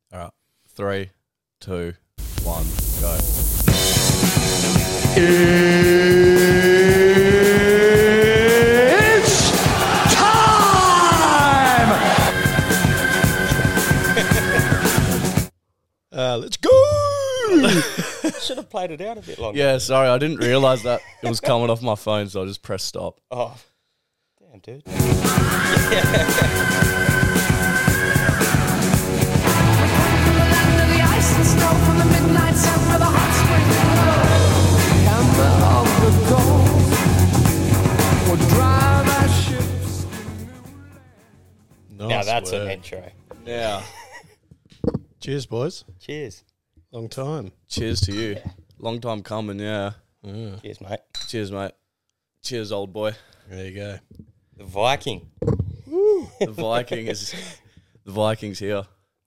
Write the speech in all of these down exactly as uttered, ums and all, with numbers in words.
All right. Three, two, one, go. It's time! uh, let's go! Should have played it out a bit longer. Yeah, sorry, I didn't realise that it was coming off my phone, so I just pressed stop. Oh, damn, dude. Nice Now that's work. an intro. Yeah. Cheers, boys. Cheers. Long time. Cheers to you. Long time coming, yeah. Yeah. Cheers, mate. Cheers, mate. Cheers, old boy. There you go. The Viking. The Viking is... The Viking's here.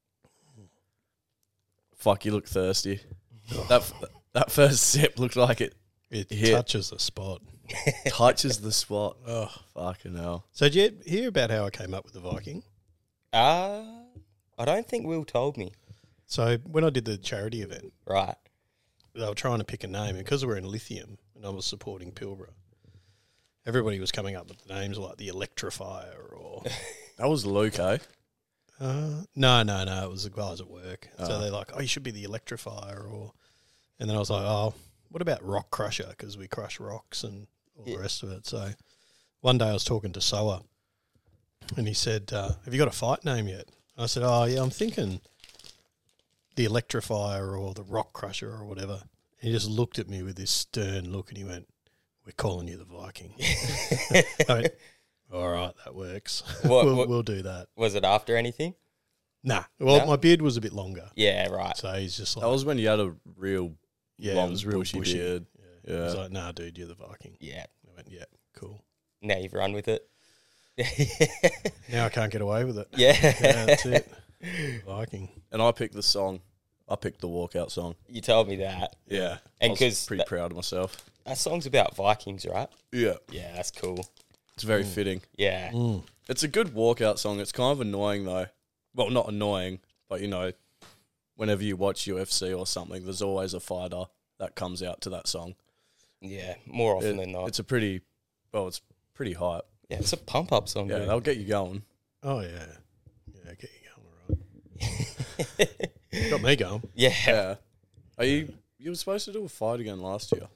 Fuck, you look thirsty. That that first sip looked like it It Hit. touches the spot. touches the spot. Oh. Fucking hell. So did you hear about how I came up with the Viking? Uh, I don't think Will told me. So when I did the charity event, Right. they were trying to pick a name, and because we're in lithium and I was supporting Pilbara, everybody was coming up with the names like the Electrifier or That was Luke, eh? uh, no, no, no, it was the guys at work. So Oh. they're like, oh, you should be the Electrifier, or and then I was like, oh, what about Rock Crusher, because we crush rocks and all Yeah. the rest of it. So one day I was talking to Soa, and he said, uh, have you got a fight name yet? I said, oh yeah, I'm thinking the Electrifier or the Rock Crusher or whatever. And he just looked at me with this stern look and he went, we're calling you the Viking. I went, all right, that works. What- we'll, what- we'll do that. Was it after anything? Nah. Well, No? my beard was a bit longer. Yeah, right. So he's just like, That was when you had a real yeah, long, it was real bushy bushy. beard. Yeah. Yeah. He's like, nah, dude, you're the Viking. Yeah. I went, yeah, cool. Now you've run with it. Now I can't get away with it. Yeah. Yeah, that's it. Viking. And I picked the song. I picked the walkout song. You told me that. Yeah. And I was 'cause pretty that- proud of myself. That song's about Vikings, right? Yeah. Yeah, that's cool. It's very fitting. Yeah. Mm. It's a good walkout song. It's kind of annoying though. Well, not annoying, but you know, whenever you watch U F C or something, there's always a fighter that comes out to that song. Yeah, more often It- than not. It's a pretty, well, it's pretty hype. Yeah, it's a pump up song. Yeah, dude. they'll get you going. Oh, yeah. Yeah, get you going, all right. Got me going. yeah. Yeah. Are you? You were supposed to do a fight again last year.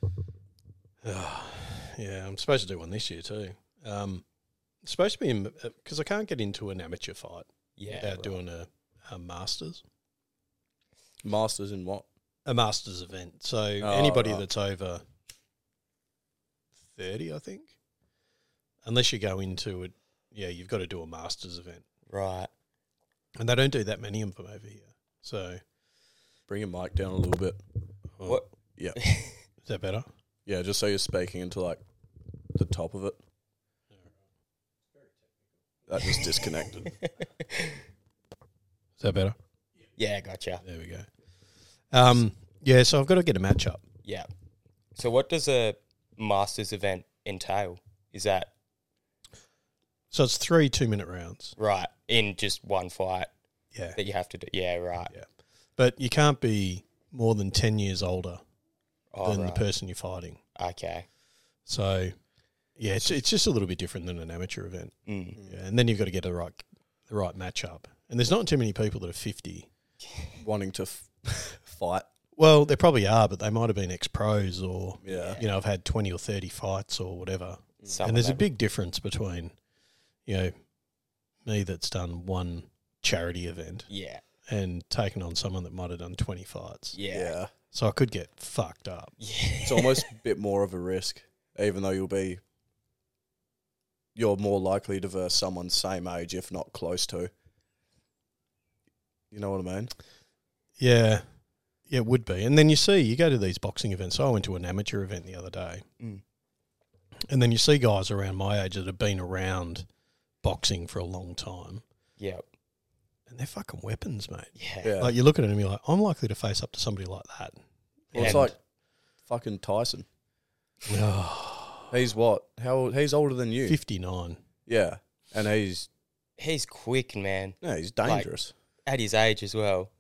Yeah, I'm supposed to do one this year too. Um, it's supposed to be because I can't get into an amateur fight Yeah. without right. doing a, a masters, Masters in what? a masters event. So Oh, anybody right. that's over thirty, I think, unless you go into it, yeah, you've got to do a masters event, Right. and they don't do that many of them over here. So Bring your mic down a little bit. oh, What? Yeah. is that better? Yeah, just so you're speaking into like the top of it. That just disconnected. Is that better? Yeah, gotcha. There we go. Um, yeah, so I've got to get a match up. Yeah. So what does a Masters event entail? Is that So it's three two-minute rounds. right in just one fight Yeah. that you have to do? Yeah, right. Yeah. But you can't be more than ten years older Oh, than right. the person you're fighting. Okay. So, yeah, it's it's just a little bit different than an amateur event. Mm. Yeah, and then you've got to get the right the right matchup. And there's not too many people that are fifty. Wanting to f- fight. Well, there probably are, but they might have been ex-pros or, Yeah. you know, have had twenty or thirty fights or whatever. Some and there's a of them. big difference between, you know, me that's done one charity event Yeah. and taking on someone that might have done twenty fights. Yeah. Yeah. So I could get fucked up. Yeah. It's almost a bit more of a risk, even though you'll be, you're more likely to verse someone same age, if not close to. You know what I mean? Yeah, yeah, it would be. And then you see, you go to these boxing events. So I went to an amateur event the other day, Mm. and then you see guys around my age that have been around boxing for a long time, Yeah. and they're fucking weapons, mate. Yeah. Yeah. Like you look at it and you're like, I'm likely to face up to somebody like that. Well, it's And- like fucking Tyson. Oh, He's what? How old? He's older than you. fifty-nine. Yeah. And he's, He's quick, man. no, he's dangerous. At his age as well.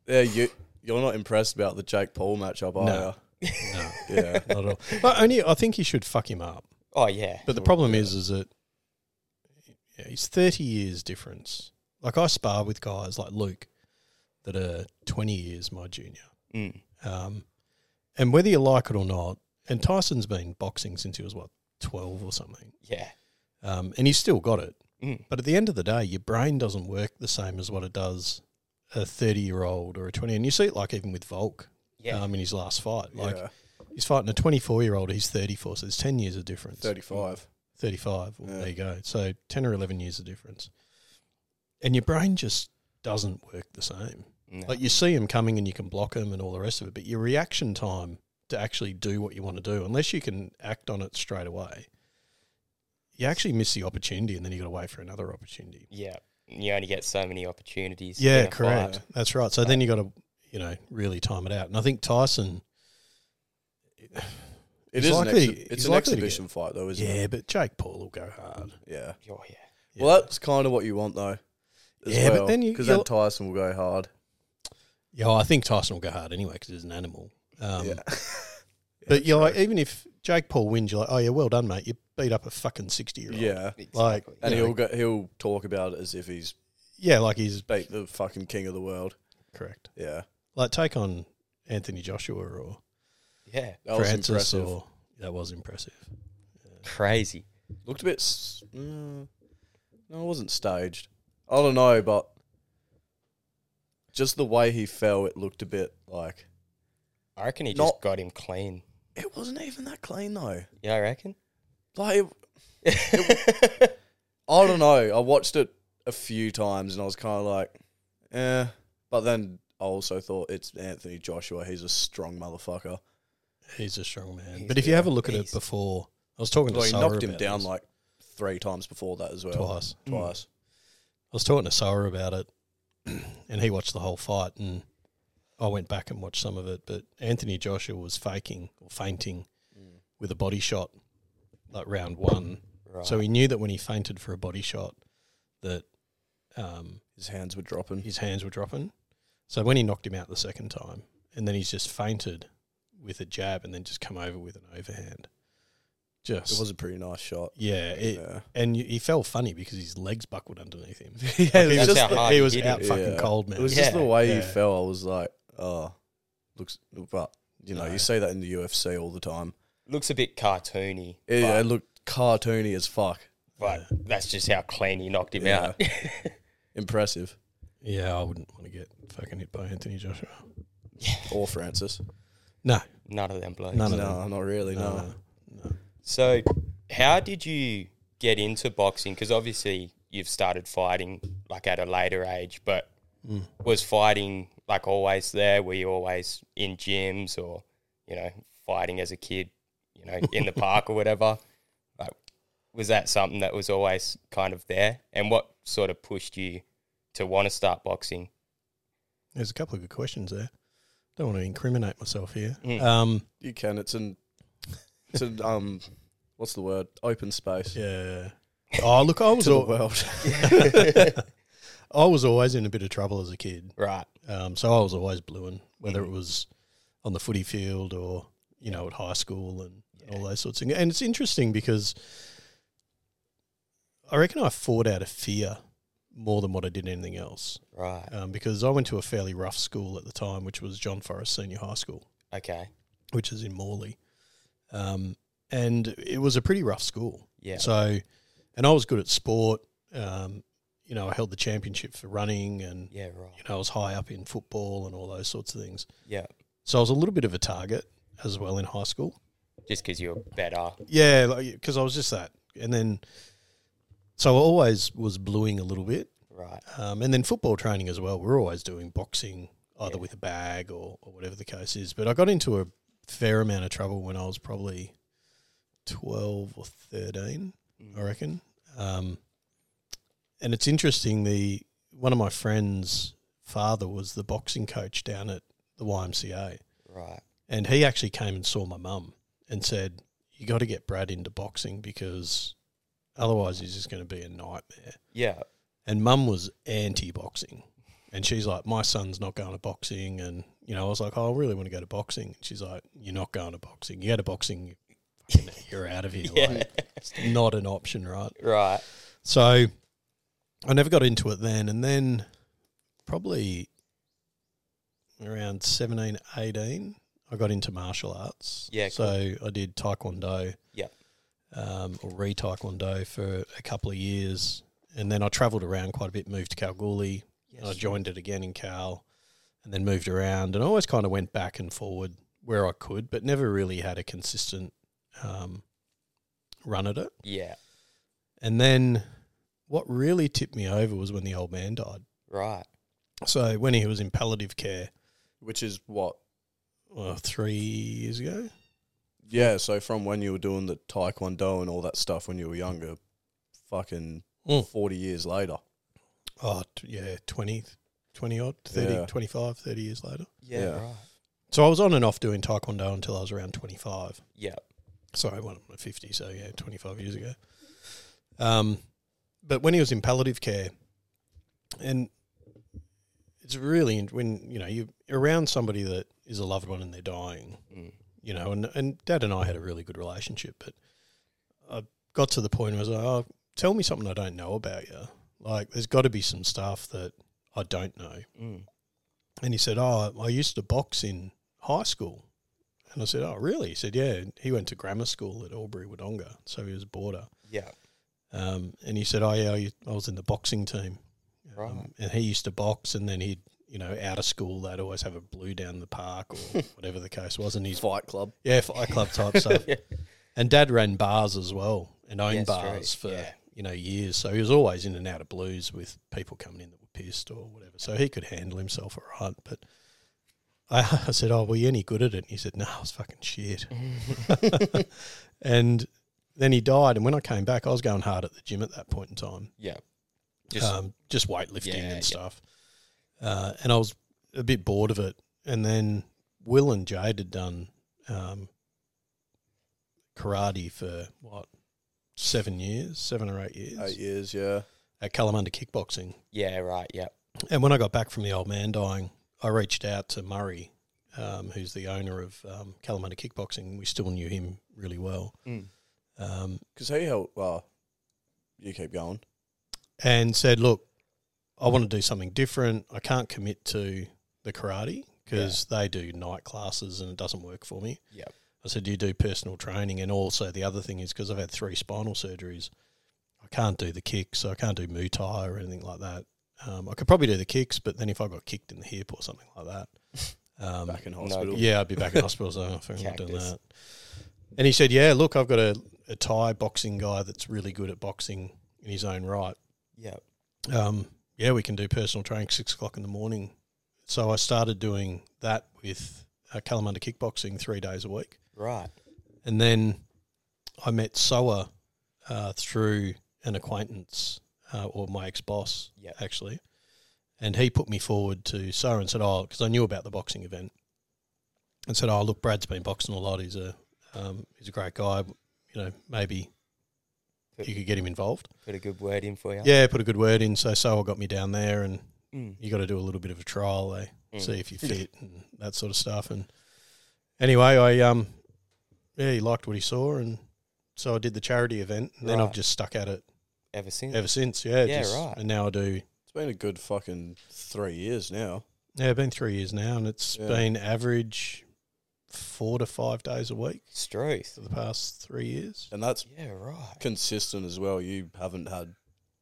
Yeah, you you're not impressed about the Jake Paul matchup, are No. you? No, Yeah. not at all. But only I think he should fuck him up. Oh yeah. But the problem is, is that yeah, he's thirty years difference. Like I spar with guys like Luke that are twenty years my junior. Mm. Um, and whether you like it or not, and Tyson's been boxing since he was, what, twelve or something. Yeah. Um, and he's still got it. Mm. But at the end of the day, your brain doesn't work the same as what it does a thirty-year-old or a twenty. And you see it like even with Volk Yeah. um, in his last fight. Like yeah. he's fighting a twenty-four-year-old, he's thirty-four, so there's ten years of difference. thirty-five. thirty-five, well, Yeah. there you go. So ten or eleven years of difference. And your brain just doesn't work the same. No. Like you see him coming and you can block him and all the rest of it, but your reaction time to actually do what you want to do, unless you can act on it straight away, you actually miss the opportunity and then you got to wait for another opportunity. Yeah. You only get so many opportunities. Yeah, in a correct. fight. That's right. So then you got to, you know, really time it out. And I think Tyson, It He's is likely- an exhi- it's he's an likely to exhibition fight, though, isn't yeah, it? but Jake Paul will go hard. Yeah. Oh yeah. Yeah. Well, that's kind of what you want, though. As Yeah, but well, then you- because you'll- then Tyson will go hard. Yeah, well, I think Tyson will go hard anyway because he's an animal. Um, yeah. But you're like, even if Jake Paul wins, you're like, oh yeah, well done, mate. You beat up a fucking sixty-year-old. Yeah. Like, Exactly. And you know, he'll go, he'll talk about it as if he's yeah, like he's beat the fucking king of the world. correct. Yeah. Like take on Anthony Joshua or Yeah. That was Francis impressive. or that was impressive. Crazy. Looked a bit. s- Uh, no, it wasn't staged. I don't know, but just the way he fell, it looked a bit like I reckon he Not- just got him clean. it wasn't even that clean though. Yeah, I reckon. Like, it, I don't know. I watched it a few times and I was kind of like, eh. But then I also thought it's Anthony Joshua. He's a strong motherfucker. He's a strong man. He's but if you a have a look at it beast. before, I was talking to Well, he Sarah knocked him about down this. like three times before that as well. Twice. Twice. I was talking to Sarah about it, and he watched the whole fight, and I went back and watched some of it. But Anthony Joshua was faking or fainting Mm. with a body shot, like round one. Right. So he knew that when he fainted for a body shot, that um, His hands were dropping. his hands were dropping. So when he knocked him out the second time, and then he's just fainted with a jab, and then just come over with an overhand. Just It was a pretty nice shot. yeah, it, Yeah. and y- he fell funny because his legs buckled underneath him. yeah, Like, he That's was, how just, hard he he was hit out him. fucking Yeah. cold, man. It was Yeah. just the way Yeah. he fell. I was like, oh, looks. But you know, No. you see that in the U F C all the time. Looks a bit cartoony. It, but, it looked cartoony as fuck. but that's just how clean he knocked him Yeah. out. Impressive. Yeah, I wouldn't want to get fucking hit by Anthony Joshua. Or Francis. No, None of them blokes. None of no, them. not really. No. no, no. So, how did you get into boxing? Because obviously you've started fighting like at a later age, but Mm. was fighting like always there? Were you always in gyms or, you know, fighting as a kid, you know, in the park or whatever? Like, was that something that was always kind of there? And what sort of pushed you to want to start boxing? There's a couple of good questions there. Don't want to incriminate myself here. Mm. Um, You can. It's an. It's an. Um. What's the word? Open space. yeah. Oh, look, I was To the al- world. I was always in a bit of trouble as a kid. Right. Um, so I was always blueing, whether Mhm. it was on the footy field or, you know, at high school and all those sorts of things. And it's interesting because I reckon I fought out of fear more than what I did anything else. Right. Um, because I went to a fairly rough school at the time, which was John Forrest Senior High School, Okay. which is in Morley. Um, and it was a pretty rough school. Yeah. So, and I was good at sport. Um, you know, I held the championship for running and, Yeah, right. you know, I was high up in football and all those sorts of things. Yeah. So I was a little bit of a target as well in high school. Just because you're better. Yeah, because I was just that. And then, so I always was bluing a little bit. Right. Um, and then football training as well. We're always doing boxing, either Yeah. with a bag or, or whatever the case is. But I got into a fair amount of trouble when I was probably twelve or thirteen, Mm. I reckon. Um, and it's interesting, the one of my friends' father was the boxing coach down at the Y M C A. Right. And he actually came and saw my mum and said, you got to get Brad into boxing because otherwise he's just going to be a nightmare. Yeah. And mum was anti-boxing. And she's like, my son's not going to boxing. And, you know, I was like, oh, I really want to go to boxing. And she's like, you're not going to boxing. You go to boxing, you're out of here. Yeah. Like, it's not an option, right? Right. So I never got into it then. And then probably around seventeen, eighteen, I got into martial arts. Yeah, So I did Taekwondo. Yeah. Um, or re-Taekwondo for a couple of years. And then I travelled around quite a bit, moved to Kalgoorlie. Yes. I joined it again in Cal and then moved around. And I always kind of went back and forward where I could, but never really had a consistent um, run at it. Yeah. And then what really tipped me over was when the old man died. Right. So when he was in palliative care, Which is what? well, three years ago. Yeah, so from when you were doing the Taekwondo and all that stuff when you were younger, fucking Mm. forty years later. Oh, t- yeah, twenty, twenty odd, thirty, Yeah. twenty-five, thirty years later. Yeah, Yeah. right. So I was on and off doing Taekwondo until I was around twenty-five. Yeah. Sorry, well, I'm fifty, so yeah, twenty-five years ago. Um, but when he was in palliative care, and it's really, when, you know, you're around somebody that is a loved one and they're dying, Mm. you know, and, and Dad and I had a really good relationship, but I got to the point where I was like, oh, tell me something I don't know about you. Like, there's got to be some stuff that I don't know. Mm. And he said, oh, I used to box in high school. And I said, oh, really? He said, yeah. He went to grammar school at Albury Wodonga, so he was a boarder. Yeah. Um, and he said, oh, yeah, I I was in the boxing team. Right. Um, and he used to box, and then he'd, you know, out of school, they'd always have a blue down the park or whatever the case was. And he's, Fight Club. yeah, fight club type stuff. And Dad ran bars as well and owned Yes, bars right, for, yeah. you know, years. So he was always in and out of blues with people coming in that were pissed or whatever. So he could handle himself all right. But I, I said, oh, were you any good at it? And he said, no, I was fucking shit. And then he died. And when I came back, I was going hard at the gym at that point in time. Yeah. Just, Just um, just weightlifting Yeah, yeah. and stuff. Uh, and I was a bit bored of it. And then Will and Jade had done um, karate for, what, seven years, seven or eight years Eight years, yeah. at Kalamunda Kickboxing. yeah, right. Yeah. And when I got back from the old man dying, I reached out to Murray, um, who's the owner of um, Kalamunda Kickboxing. We still knew him really well. Mm. Um, Because he helped, well, you keep going. and said, look, I want to do something different. I can't commit to the karate because they do night classes and it doesn't work for me. Yeah. I said, do you do personal training? And also the other thing is because I've had three spinal surgeries, I can't do the kicks, so I can't do Muay Thai or anything like that. Um, I could probably do the kicks, but then if I got kicked in the hip or something like that, um, Back in hospital. yeah, I'd be back in hospital, so I think I'm not doing Cactus. that. And he said, yeah, look, I've got a, a Thai boxing guy that's really good at boxing in his own right. Yeah. Um, yeah, we can do personal training six o'clock in the morning. So I started doing that with uh, Kalamunda Kickboxing three days a week. Right. And then I met Soa uh, through an acquaintance uh, or my ex-boss, Yep. actually. And he put me forward to Soa and said, oh, because I knew about the boxing event, and said, oh, look, Brad's been boxing a lot. He's a um, he's a great guy. You know, maybe you could get him involved. Put a good word in for you. Yeah, put a good word in. So Soa got me down there, and Mm. you got to do a little bit of a trial. They Mm. see if you fit and that sort of stuff. And anyway, I um, yeah, he liked what he saw, and so I did the charity event, and then I've Right. just stuck at it Ever since. ever since. Yeah, Yeah, just- right. And now I do. It's been a good fucking three years now. Yeah, it's been three years now, and it's Yeah. been average four to five days a week Struth. for the past three years. And that's Yeah, right. consistent as well. You haven't had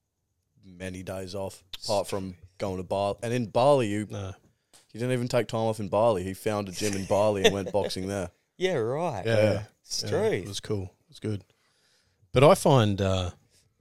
many days off apart from going to Bali. And in Bali, you No, you didn't even take time off in Bali. He found a gym in Bali and went boxing there. Yeah, right. yeah, Yeah. yeah, Struth. it was cool. It was good. But I find uh,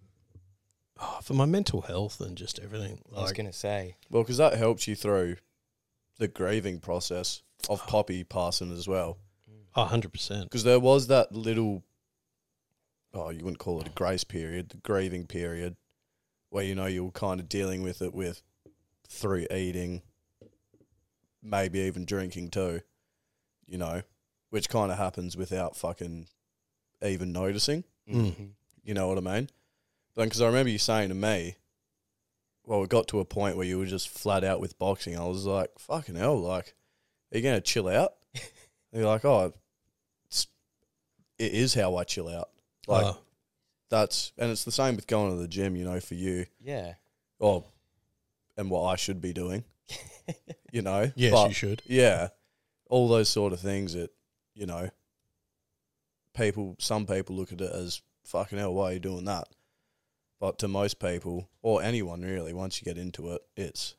oh, for my mental health and just everything, I was like, going to say. Well, because that helps you through the grieving process of Poppy passing as well. oh, one hundred percent. Because there was that little, oh, you wouldn't call it a grace period, the grieving period, where, you know, you were kind of dealing with it with through eating, maybe even drinking too, you know, which kind of happens without fucking even noticing. Mm. Mhm. You know what I mean? But because I remember you saying to me, well, it got to a point where you were just flat out with boxing. I was like, fucking hell, like, are you going to chill out? They're like, oh, it's, it is how I chill out. Like, Oh. that's, and it's the same with going to the gym, you know, for you. Yeah. Or, and what I should be doing, you know. Yes, But, you should. yeah, all those sort of things that, you know, people, some people look at it as, fucking hell, why are you doing that? But to most people, or anyone really, once you get into it, it's,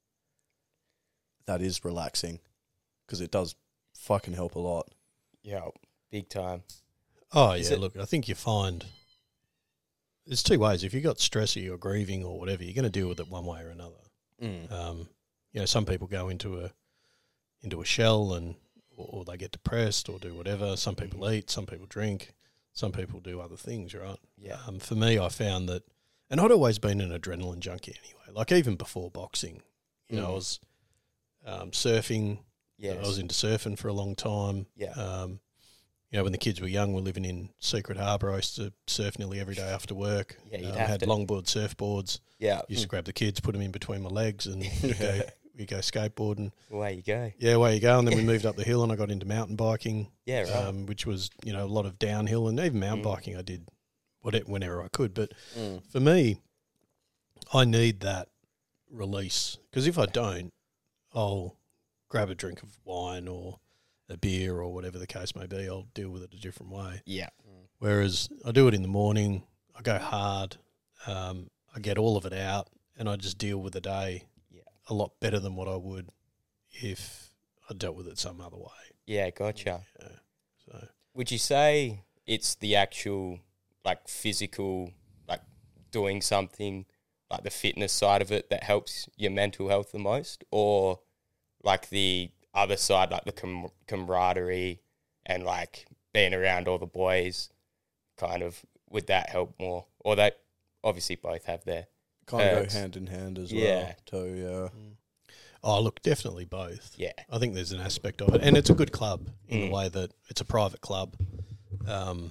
that is relaxing because it does fucking help a lot. Yeah. Big time. Oh, Is yeah, it- look, I think you find there's two ways. If you've got stressy or grieving or whatever, you're going to deal with it one way or another. Mm. Um, you know, some people go into a into a shell and or, or they get depressed or do whatever. Some people Mhm. eat, some people drink, some people do other things, right? Yeah. Um, for me, I found that, and I'd always been an adrenaline junkie anyway. Like even before boxing, you know, I Mm. was um, surfing. Yes. I was into surfing for a long time. Yeah. Um, you know, when the kids were young, we're living in Secret Harbour. I used to surf nearly every day after work. Yeah, you'd um, have had to. longboard surfboards. Yeah. Used to grab the kids, put them in between my legs, and we go we go skateboarding. Away you go. Yeah, away you go. And then we moved up the hill, and I got into mountain biking, Yeah, right. um, which was you know a lot of downhill, and even mountain Mm. biking I did whatever whenever I could. But Mm. for me, I need that release because if I don't, I'll grab a drink of wine or a beer or whatever the case may be. I'll deal with it a different way. yeah. Whereas I do it in the morning, I go hard, um, I get all of it out, and I just deal with the day Yeah. a lot better than what I would if I dealt with it some other way. Yeah, gotcha. Yeah. So Would you say it's the actual, like, physical, like, doing something, like the fitness side of it that helps your mental health the most? Or, like, the other side, like the com- camaraderie and, like, being around all the boys, kind of, would that help more? Or they obviously both have their, Kind of Hurts. go hand in hand as Yeah. well, too, yeah. oh look, definitely both. yeah. I think there's an aspect of it, and it's a good club in Mm. the way that it's a private club. Um,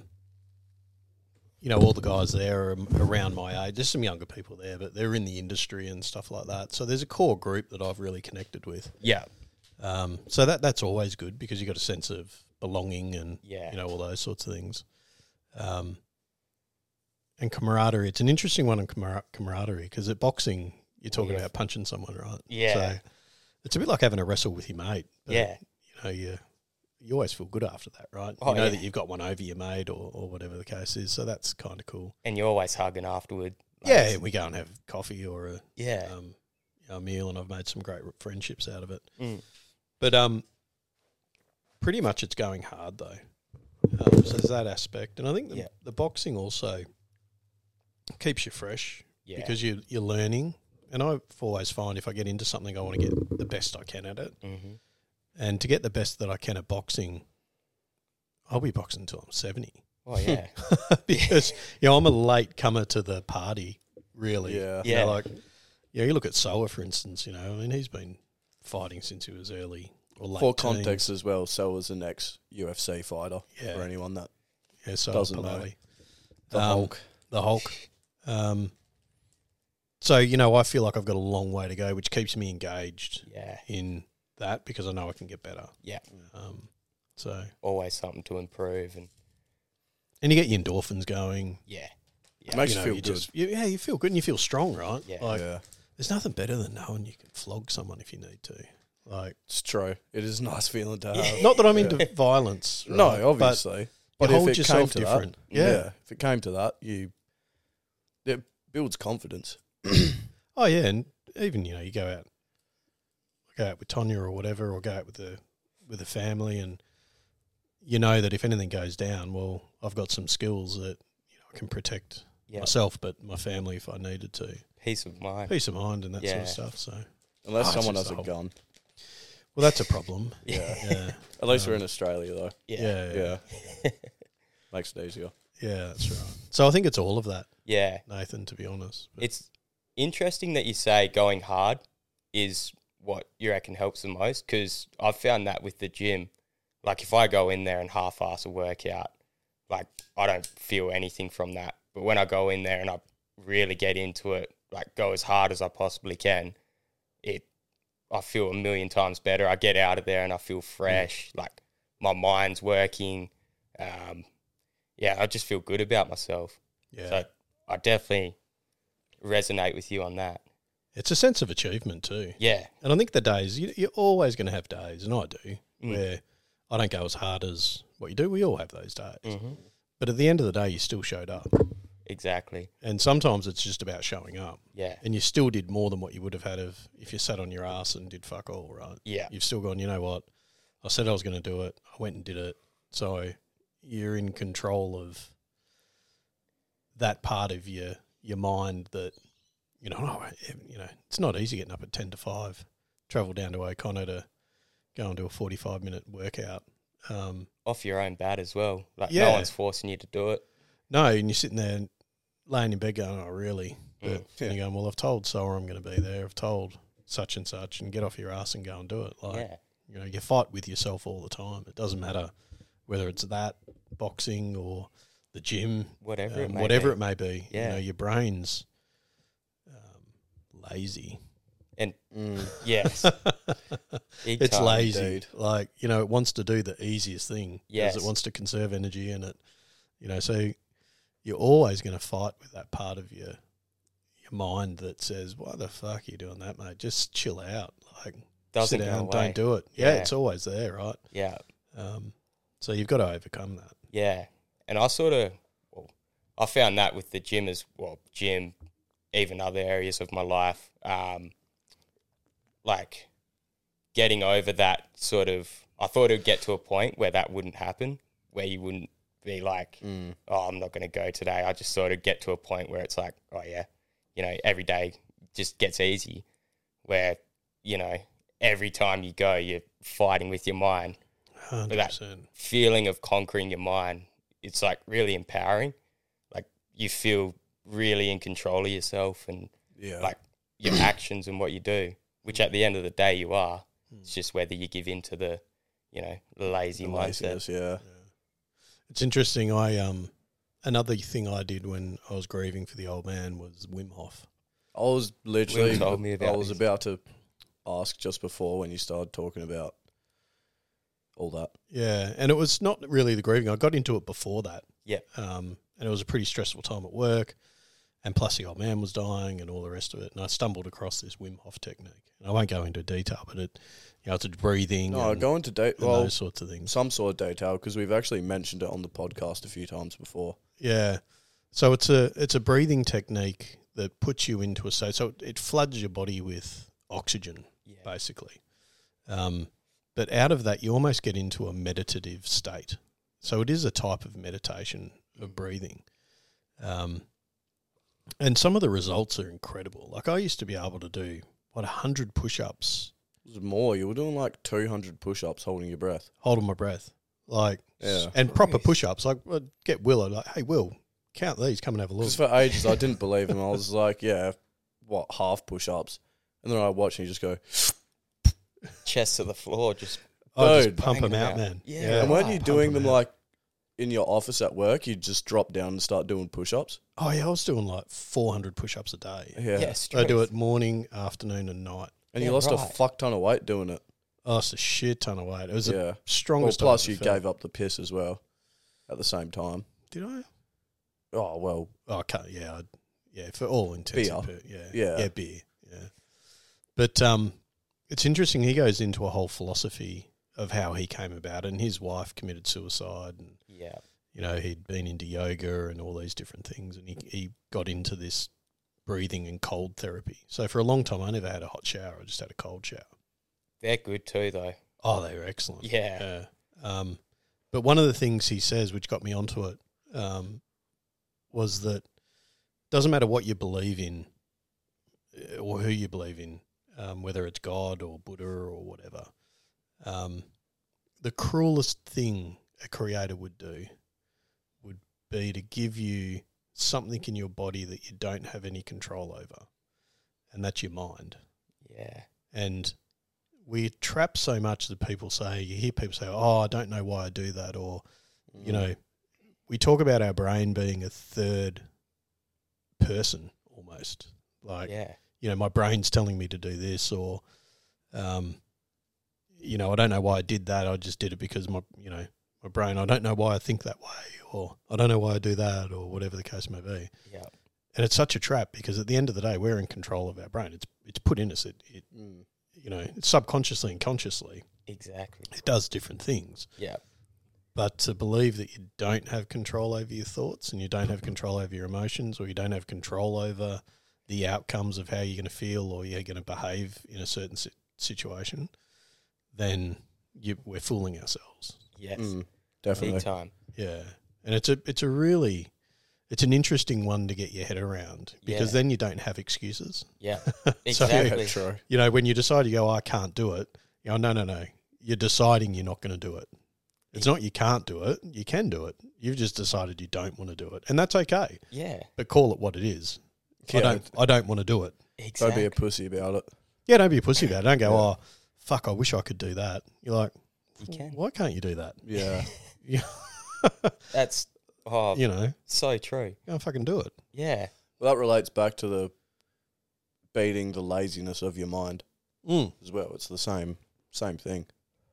you know, all the guys there are around my age. There's some younger people there, but they're in the industry and stuff like that. So there's a core group that I've really connected with. Yeah. Um, so that that's always good because you got a sense of belonging and Yeah. you know all those sorts of things. Um, and camaraderie. It's an interesting one on camar- camaraderie because at boxing you're talking Yeah. about punching someone, right? Yeah. So it's a bit like having a wrestle with your mate. but, Yeah. You know, you you always feel good after that, right? Oh, you know yeah. that you've got one over your mate or, or whatever the case is. So that's kind of cool. And you're always hugging afterward. Like, Yeah, and we go and have coffee or a Yeah. um, you know, a meal, and I've made some great friendships out of it. Mm. But um, pretty much it's going hard though. Um, so there's that aspect, and I think the, Yeah. the boxing also keeps you fresh Yeah. because you you're learning. And I always find if I get into something, I want to get the best I can at it. Mm-hmm. And to get the best that I can at boxing, I'll be boxing until I'm seventy. Oh, yeah. because you know I'm a late comer to the party, really. Yeah. You know, Yeah. like you know, you look at Soa, for instance. You know, I mean, he's been fighting since he was early or late. For teens. context as well, so was an ex-U F C fighter, Yeah. for anyone that yeah, Soa doesn't know. Palali. the Um, Hulk. the Hulk. Um, so you know, I feel like I've got a long way to go, which keeps me engaged Yeah. in that because I know I can get better. Yeah. Um, so Always something to improve. And and you get your endorphins going. yeah. It makes you know, you feel you good. just you, yeah, you feel good and you feel strong, right? Yeah. Like yeah, there's nothing better than knowing you can flog someone if you need to. Like it's true. It is a nice feeling to have. not that I'm into violence. Right? No, obviously. But, But you if hold it yourself came to different. that, Yeah. yeah, if it came to that, you it builds confidence. Oh yeah, and even you know you go out, go out with Tonya or whatever, or go out with the with the family, and you know that if anything goes down, well, I've got some skills that you know I can protect Yeah. myself, but my family if I needed to. Peace of mind. Peace of mind and that sort Yeah. of stuff. So, Unless Oh, it's someone just has the a whole- gun. well, that's a problem. Yeah. Yeah, At least Um, we're in Australia though. Yeah. yeah, Yeah. Makes it easier. yeah, that's right. So I think it's all of that, Yeah. Nathan. To be honest, But- It's interesting that you say going hard is what you reckon helps the most, because I've found that with the gym. Like if I go in there and half-ass a workout, like I don't feel anything from that. But when I go in there and I really get into it, like go as hard as I possibly can, it I feel a million times better. I get out of there and I feel fresh. Mm. Like my mind's working. Um, yeah, I just feel good about myself. Yeah. So I definitely resonate with you on that. It's a sense of achievement too. Yeah. And I think the days, you, you're always going to have days, and I do, Mm. where I don't go as hard as what you do. We all have those days. Mm-hmm. But at the end of the day, you still showed up. Exactly. And sometimes it's just about showing up. Yeah. And you still did more than what you would have had if, if you sat on your ass and did fuck all, right? Yeah. You've still gone, you know what? I said I was going to do it. I went and did it. So you're in control of that part of your your mind that, you know, oh, you know, it's not easy getting up at ten to five, travel down to O'Connor to go and do a forty-five minute workout. Um, Off your own bat as well. Like Yeah. no one's forcing you to do it. no, and you're sitting there laying in bed going, oh, really? But Mm. then you're going, well, I've told Soa I'm going to be there. I've told such and such, and get off your ass and go and do it. Like, Yeah. you know, you fight with yourself all the time. It doesn't matter whether it's that, boxing or the gym, Whatever it um, may whatever be. it may be. Yeah. You know, your brain's um, lazy. And Mm. yes. Big It's time. lazy. indeed. Like, you know, it wants to do the easiest thing. Yes. Because it wants to conserve energy in it. You know, so you're always going to fight with that part of your your mind that says, why the fuck are you doing that, mate? Just chill out. Like, Doesn't sit go down, away. don't do it. Yeah, Yeah. it's always there, right? Yeah. Um, so you've got to overcome that. Yeah. And I sort of, well, I found that with the gym as well, gym, even other areas of my life, um, like getting over that sort of, I thought it would get to a point where that wouldn't happen, where you wouldn't be like, Mm. oh, I'm not going to go today. I just sort of get to a point where it's like, oh yeah, you know, every day just gets easy, where, you know, every time you go, you're fighting with your mind. one hundred percent. Feeling of conquering your mind, it's like really empowering. Like you feel really in control of yourself and Yeah. like your actions and what you do, which at the end of the day you are. It's just whether you give in to the, you know, lazy The mindset. laziness, yeah. It's interesting. I um another thing I did when I was grieving for the old man was Wim Hof. I was literally, Will told me about I was this. about to ask just before when you started talking about all that. Yeah, and it was not really the grieving. I got into it before that. Yeah. Um, and it was a pretty stressful time at work, and plus the old man was dying and all the rest of it. And I stumbled across this Wim Hof technique. And I won't go into detail, but it, you know, it's a breathing No, and, go into date. and Well, those sorts of things. some sort of detail because we've actually mentioned it on the podcast a few times before. Yeah. So it's a it's a breathing technique that puts you into a state. So it floods your body with oxygen, Yeah. basically. Um, but out of that, you almost get into a meditative state. So it is a type of meditation of breathing. Um, and some of the results are incredible. Like I used to be able to do, what, one hundred push-ups, It was more. You were doing like two hundred push-ups holding your breath. holding my breath. Like, Yeah. and proper push-ups. Like, I'd get Willow, like, hey, Will, count these, come and have a look. Because for ages I didn't believe him. I was like, yeah, what, half push-ups? And then I watch and you just go, Chest to the floor, just I just Dude. pump them Banging out, out. man. Yeah. and weren't Oh, you pump doing 'em them out. like in your office at work? You just drop down and start doing push-ups? Oh, yeah, I was doing like four hundred push-ups a day. Yeah. yeah, I strength. do it morning, afternoon and night. And you Yeah, lost a right. fuck ton of weight doing it. I lost a shit ton of weight. It was the Yeah. Well, strongest plus I've you ever felt. gave up the piss as well at the same time. Did I? Oh, well, Oh, okay, yeah. I'd, yeah, for all intents and Beer. pur- yeah. Yeah. Yeah, beer. Yeah. But um, it's interesting. He goes into a whole philosophy of how he came about it, and his wife committed suicide, and Yeah. you know, he'd been into yoga and all these different things, and he, he got into this breathing and cold therapy. So for a long time, I never had a hot shower. I just had a cold shower. They're good too, though. Oh, they were excellent. Yeah. Yeah. Um, but one of the things he says, which got me onto it, um, was that doesn't matter what you believe in uh, or who you believe in, um, whether it's God or Buddha or whatever, um, the cruelest thing a creator would do would be to give you something in your body that you don't have any control over, and that's your mind. Yeah. And we trap so much that people say, you hear people say, oh, I don't know why I do that. Or, Mm. you know, we talk about our brain being a third person almost. Like, Yeah. you know, my brain's telling me to do this, or, um, you know, I don't know why I did that. I just did it because my, you know, my brain, I don't know why I think that way, or I don't know why I do that, or whatever the case may be. Yeah. And it's such a trap because at the end of the day, we're in control of our brain. It's it's put in us. It, it Mm. you know, it's subconsciously and consciously, Exactly. it does different things. Yeah. But to believe that you don't have control over your thoughts and you don't have control over your emotions, or you don't have control over the outcomes of how you're going to feel or you're going to behave in a certain si- situation, then you, we're fooling ourselves. Yes. Mm. Definitely. Big time. Yeah, and it's a it's a really it's an interesting one to get your head around, because Yeah. then you don't have excuses. Yeah. So, Exactly. Yeah, true. you know, when you decide, you go, I can't do it. You go, no, no, no. You're deciding you're not going to do it. It's not you can't do it. You can do it. You've just decided you don't want to do it, and that's okay. Yeah. But call it what it is. I Yeah. don't. I don't want to do it. Exactly. Don't be a pussy about it. Yeah, don't be a pussy about it. Don't go, Yeah. oh, fuck, I wish I could do that. You're like, You can. why can't you do that? Yeah. That's oh You know, so true. go and fucking do it. Yeah. Well, that relates back to the beating the laziness of your mind Mm. as well. It's the same same thing.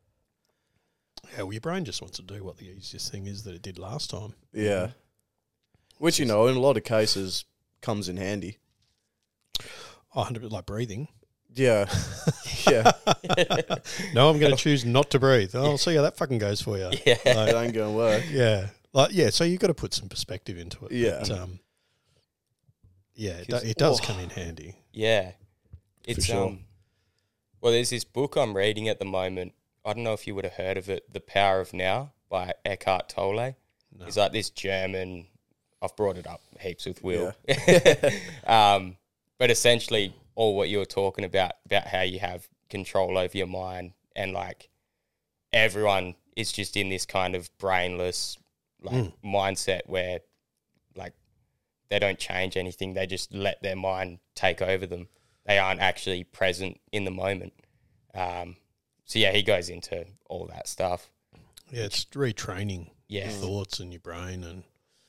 Yeah, well, your brain just wants to do what the easiest thing is that it did last time. Yeah. Which, you know, in a lot of cases comes in handy. Oh, one hundred percent like breathing. Yeah. Yeah. No, I'm going to choose not to breathe. Oh, I'll see how that fucking goes for you. Yeah. It Like, ain't going to work. yeah. Like, yeah, so you've got to put some perspective into it. Yeah. But, um, yeah, it, do, 'Cause- it does oh. come in handy. Yeah. It's sure. um well, there's this book I'm reading at the moment. I don't know if you would have heard of it, The Power of Now by Eckhart Tolle. No. He's like this German, I've brought it up heaps with Will. Yeah. um, but essentially all what you were talking about, about how you have control over your mind, and like everyone is just in this kind of brainless like Mm. mindset where like they don't change anything. They just let their mind take over them. They aren't actually present in the moment. Um, so yeah, he goes into all that stuff. Yeah, it's retraining Yeah. your thoughts and your brain, and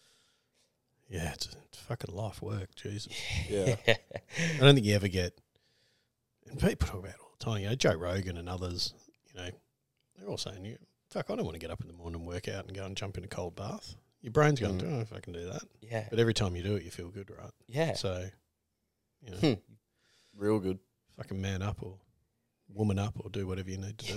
yeah, it's, it's fucking life work. Jesus, Yeah. I don't think you ever get. And people talk about it all the time. You know, Joe Rogan and others. You know, they're all saying, "You fuck, I don't want to get up in the morning, work out, and go and jump in a cold bath." Your brain's going, Mm. "I don't know if I can do that," Yeah. but every time you do it, you feel good, right? Yeah. So, you know, Hmm. Real good. fucking man up or woman up or do whatever you need to do.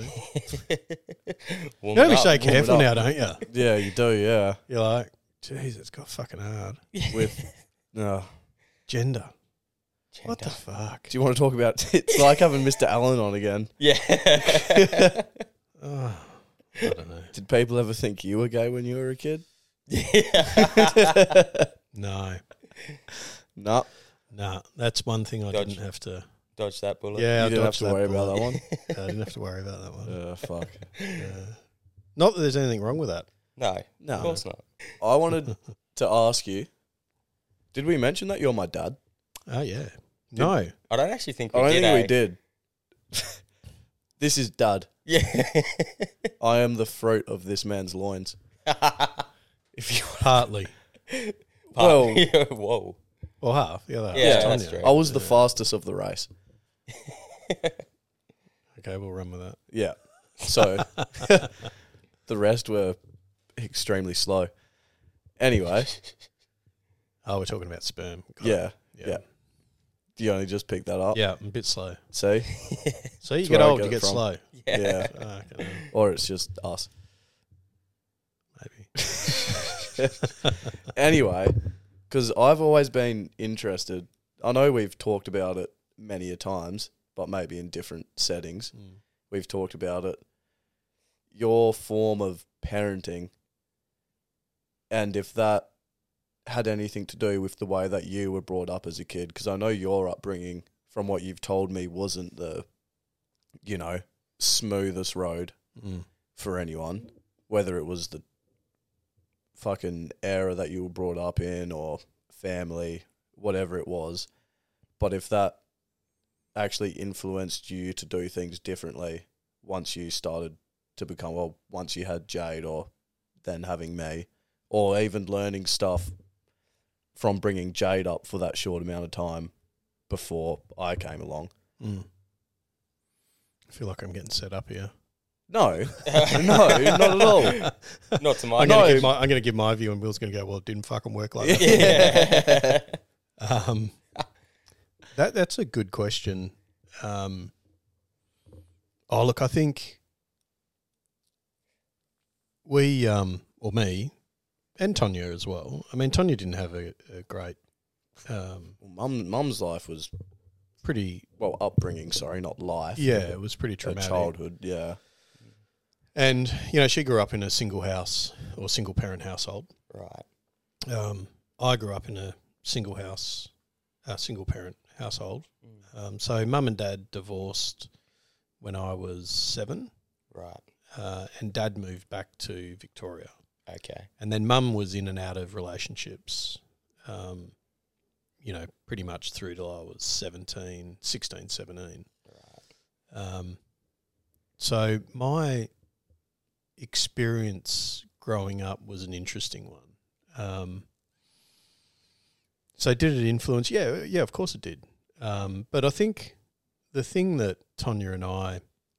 You Woman got to be up. so careful up. now, don't you? Yeah, you do, yeah. You're like, geez, it's got fucking hard. With no. Gender. What the Gender. fuck? Do you want to talk about it's like having Mister Allen on again? Yeah. Oh, I don't know. Did people ever think you were gay when you were a kid? No, No. no, that's one thing I Dodge. didn't have to. Dodge that bullet. Yeah, You I didn't have dodged to worry about bullet. that one. I didn't have to worry about that one. Uh, fuck. Yeah. Not that there's anything wrong with that. No, No. of course not. I wanted to ask you, did we mention that you're my dad? Oh yeah. No. I don't actually think we I don't did. think we eh? did. This is dad. Yeah. I am the fruit of this man's loins. If you Partly. Well- Whoa. Or half. The other half. Yeah, is that's Tanya. true. I was the fastest of the race. Okay, we'll run with that. Yeah. So the rest were extremely slow. Anyway, Oh, we're talking about sperm. Got yeah, it. yeah. Yeah. You only just picked that up. Yeah, I'm a bit slow. See? So you That's get where I old, get you it get from. slow. Yeah. Yeah. Oh, okay, Or it's just us. maybe. Anyway, because I've always been interested. I know we've talked about it many a times, but maybe in different settings. Mm. We've talked about it. Your form of parenting, and if that had anything to do with the way that you were brought up as a kid, because I know your upbringing, from what you've told me, wasn't the, you know, smoothest road Mm. for anyone, whether it was the fucking era that you were brought up in or family, whatever it was. But if that actually influenced you to do things differently once you started to become, well, once you had Jade or then having me, or even learning stuff from bringing Jade up for that short amount of time before I came along. Mm. I feel like I'm getting set up here. No, no, not at all. Not to my I'm No. going to give my, I'm going to give my view, and Will's going to go, well, it didn't fucking work like that. Yeah. Um, that that's a good question. Um, oh, look, I think we, um, or me, and Tonya as well. I mean, Tonya didn't have a, a great, um, Well, Mum, Mum's life was pretty, well upbringing. Sorry, not life. yeah, it was pretty Her traumatic. childhood. Yeah, And you know, she grew up in a single house or single parent household. Right. Um, I grew up in a single house, a single parent household. Um, so mum and dad divorced when I was seven, Right. uh, and dad moved back to Victoria. Okay. And then mum was in and out of relationships, um, you know, pretty much through till I was seventeen, sixteen, seventeen. Right. Um, so my experience growing up was an interesting one. Um, so did it influence? Yeah, yeah, of course it did. Um, but I think the thing that Tonya and I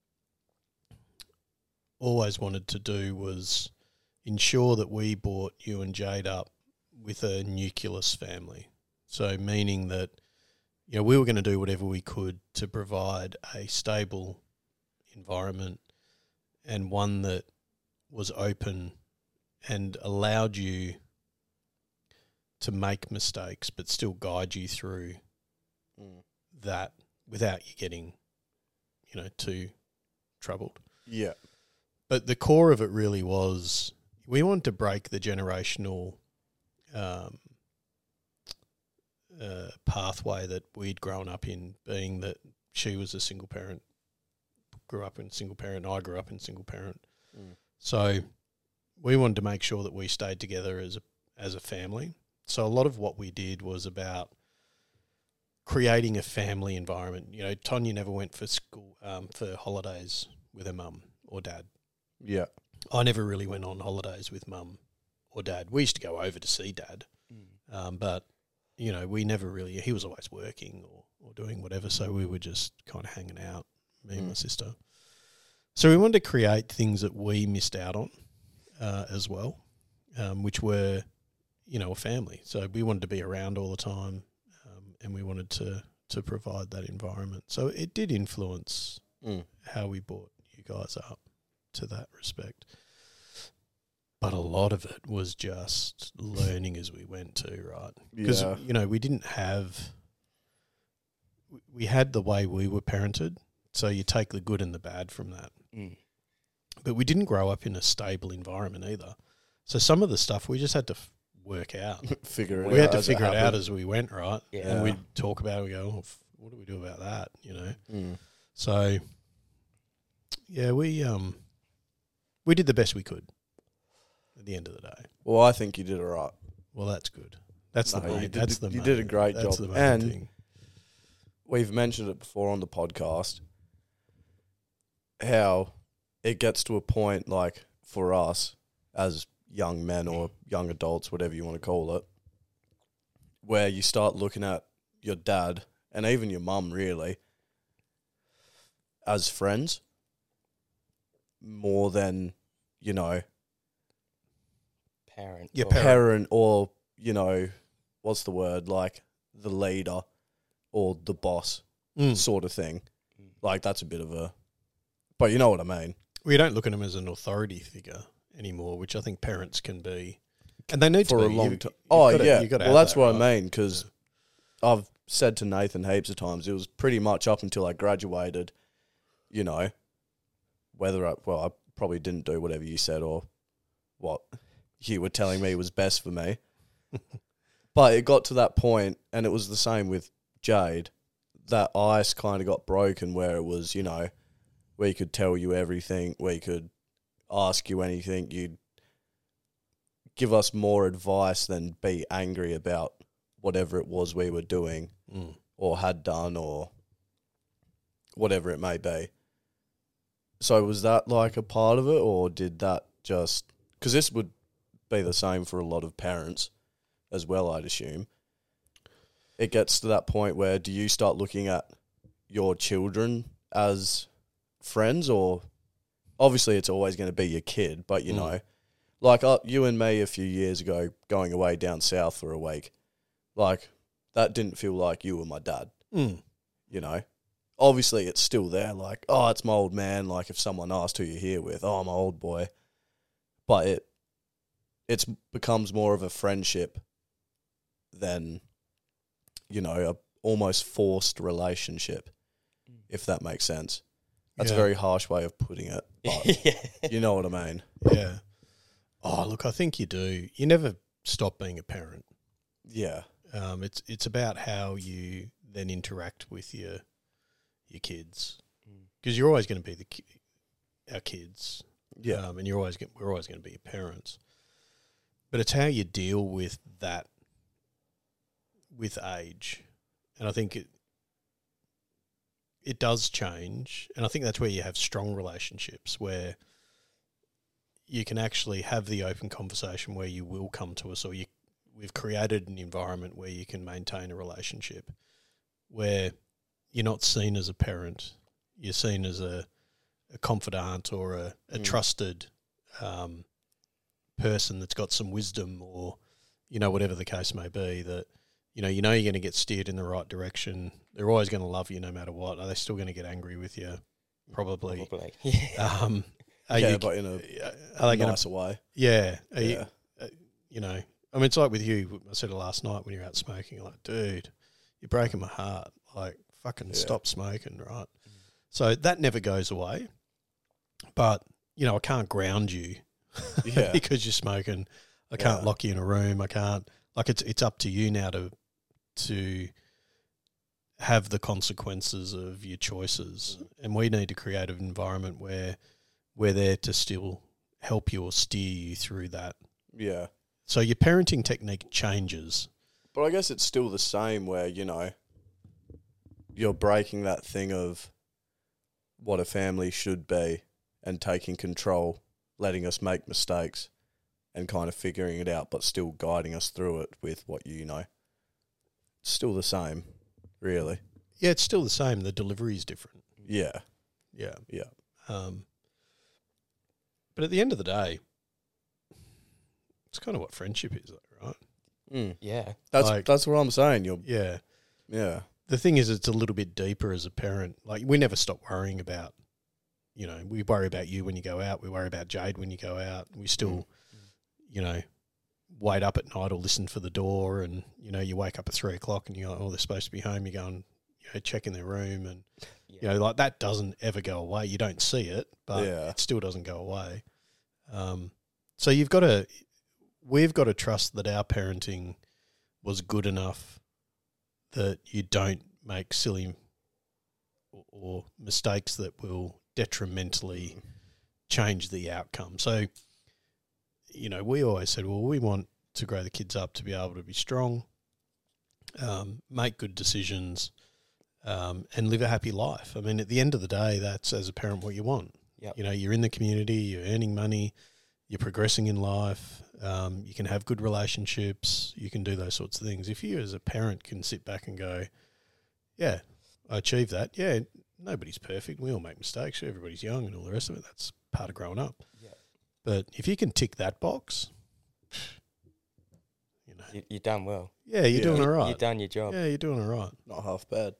always wanted to do was ensure that we brought you and Jade up with a nucleus family. So meaning that, you know, we were going to do whatever we could to provide a stable environment and one that was open and allowed you to make mistakes but still guide you through Mm. that without you getting, you know, too troubled. yeah, But the core of it really was we wanted to break the generational um, uh, pathway that we'd grown up in, being that she was a single parent, grew up in single parent, I grew up in single parent. Mm. So we wanted to make sure that we stayed together as a as a family. So a lot of what we did was about creating a family environment. You know, Tonya never went for school um, for holidays with her mum or dad. yeah, I never really went on holidays with mum or dad. We used to go over to see dad, Mm. um, but you know, we never really. He was always working or, or doing whatever, so we were just kind of hanging out, me and my Mm. sister. So we wanted to create things that we missed out on uh, as well, um, which were, you know, a family. So we wanted to be around all the time, um, and we wanted to to provide that environment. So it did influence Mm. how we brought you guys up to that respect. But a lot of it was just learning as we went too, right? Because, yeah, you know, we didn't have, we had the way we were parented, so you take the good and the bad from that. Mm. But we didn't grow up in a stable environment either. So some of the stuff we just had to f- work out. figure it. we out had to as figure it out happened. as we went, right? Yeah. And we'd talk about it, we go, oh, f- what do we do about that, you know? Mm. So, yeah, we um, we did the best we could at the end of the day. Well, I think you did all right. Well, that's good. That's the No, main. you did that's the- the you main, did a great that's job. The main And- thing. We've mentioned it before on the podcast, how it gets to a point, like, for us as young men or young adults, whatever you want to call it, where you start looking at your dad and even your mum, really, as friends more than, you know, Parent. Your or- parent. parent or, you know, what's the word, like the leader or the boss Mm. sort of thing. Mm. Like, that's a bit of a, but you know what I mean. We don't look at him as an authority figure anymore, which I think parents can be, and they need For to a be. long You- time. you've Oh, gotta- yeah. you've gotta Well, have that's that, what right? I mean, because I've said to Nathan heaps of times, it was pretty much up until I graduated, you know, whether I, well, I probably didn't do whatever you said or what you were telling me was best for me. But it got to that point, and it was the same with Jade, that ice kind of got broken where it was, you know, we could tell you everything, we could ask you anything, you'd give us more advice than be angry about whatever it was we were doing Mm. or had done or whatever it may be. So was that like a part of it, or did that just... Because this would be the same for a lot of parents as well, I'd assume. it gets to that point where do you start looking at your children as friends, or obviously it's always going to be your kid, but you Mm. know, like uh, you and me a few years ago going away down south for a week, like that didn't feel like you were my dad, Mm. you know. Obviously it's still there, like, oh, it's my old man, like if someone asked who you're here with, oh, my old boy. But it it's becomes more of a friendship than, you know, a almost forced relationship, if that makes sense. That's Yeah. a very harsh way of putting it, but yeah. you know what I mean. Yeah. Oh, look, I think you do. You never stop being a parent. Yeah. Um, it's it's about how you then interact with your your kids, because you're always going to be the ki- our kids, Yeah. um, and you're always go- we're always going to be your parents. But it's how you deal with that with age, and I think it it does change, and I think that's where you have strong relationships where you can actually have the open conversation where you will come to us, or you we've created an environment where you can maintain a relationship where you're not seen as a parent, you're seen as a, a confidant or a, a Mm. trusted um, person that's got some wisdom, or, you know, whatever the case may be, that, you know, you know you're going to get steered in the right direction. They're always going to love you no matter what. Are they still going to get angry with you? Probably. Probably. Yeah. Um, are Yeah, you, but in a are they going to nicer way. yeah. Are Yeah. You, uh, you know, I mean, it's like with you. I said it last night when you were out smoking. Like, dude, you're breaking my heart. Like, fucking Yeah. stop smoking, right? So that never goes away. But, you know, I can't ground you Yeah. because you're smoking. I can't Yeah. lock you in a room. I can't. Like, it's it's up to you now to to have the consequences of your choices, and we need to create an environment where we're there to still help you or steer you through that. Yeah. So your parenting technique changes. But I guess it's still the same where, you know, you're breaking that thing of what a family should be and taking control, letting us make mistakes and kind of figuring it out, but still guiding us through it with what you know. It's still the same, really. Yeah, it's still the same. The delivery is different. Yeah. Yeah. Yeah. Um, but at the end of the day, it's kind of what friendship is, though, right? Mm. Yeah. That's Like- that's what I'm saying. You're Yeah. yeah. The thing is, it's a little bit deeper as a parent. Like, we never stop worrying about, you know, we worry about you when you go out. We worry about Jade when you go out. We still, you know, wait up at night or listen for the door, and, you know, you wake up at three o'clock and you go, oh, they're supposed to be home. You go and, you know, check in their room, and, Yeah. you know, like, that doesn't ever go away. You don't see it, but Yeah. it still doesn't go away. Um, so you've got to, we've got to trust that our parenting was good enough that you don't make silly or, or mistakes that will detrimentally change the outcome. So, you know, we always said, well, we want to grow the kids up to be able to be strong, um, make good decisions, um, and live a happy life. I mean, at the end of the day, that's, as a parent, what you want. Yep. You know, you're in the community, you're earning money, you're progressing in life, um, you can have good relationships, you can do those sorts of things. If you as a parent can sit back and go, yeah, I achieved that. Yeah, nobody's perfect. We all make mistakes. Everybody's young and all the rest of it. That's part of growing up. Yeah. But if you can tick that box, you know, You, you've done well. yeah, you're Yeah. doing all You- right. You've done your job. Yeah, you're doing all right. Not half bad.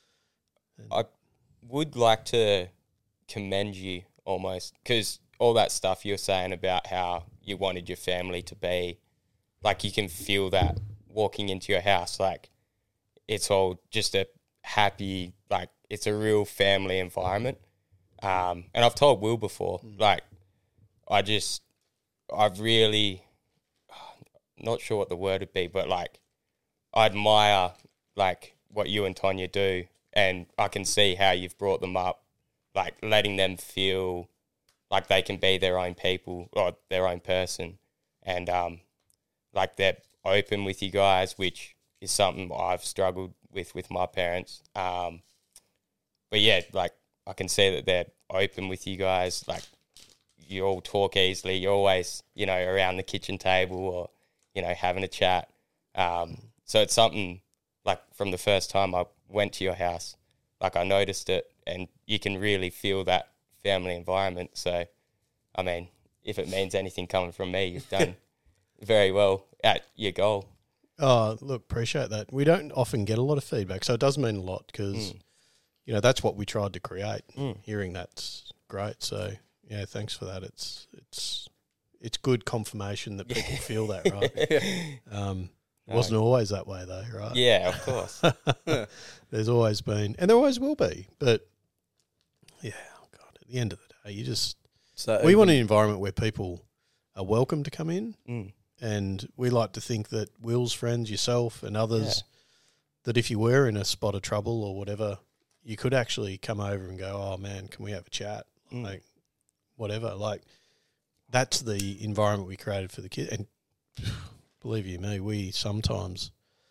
Would like to commend you almost, because all that stuff you're saying about how you wanted your family to be, like, you can feel that walking into your house, like, it's all just a happy, like, it's a real family environment. Um, and I've told Will before, like, I just, I've really, not sure what the word would be, but, like, I admire, like, what you and Tonya do, and I can see how you've brought them up, like, letting them feel like they can be their own people or their own person, and um, like, they're open with you guys, which is something I've struggled with with my parents. Um, but yeah, like, I can see that they're open with you guys. Like, you all talk easily. You're always, you know, around the kitchen table or, you know, having a chat. Um, so it's something like from the first time I went to your house, like I noticed it, and you can really feel that family environment. So, I mean, if it means anything coming from me, you've done very well at your goal. Oh, look, appreciate that. We don't often get a lot of feedback, so it does mean a lot because, mm. you know, that's what we tried to create. Mm. Hearing that's great. So, yeah, thanks for that. It's it's it's good confirmation that people feel that, right? Um, it wasn't No. always that way, though, right? Yeah, of course. There's always been, and there always will be. But, yeah, oh God, at the end of the day, you just... So we want an environment where people are welcome to come in. Mm. And we like to think that Will's friends, yourself and others, Yeah. that if you were in a spot of trouble or whatever, you could actually come over and go, oh, man, can we have a chat? Mm. Like, whatever. Like, that's the environment we created for the kid. And believe you me, we sometimes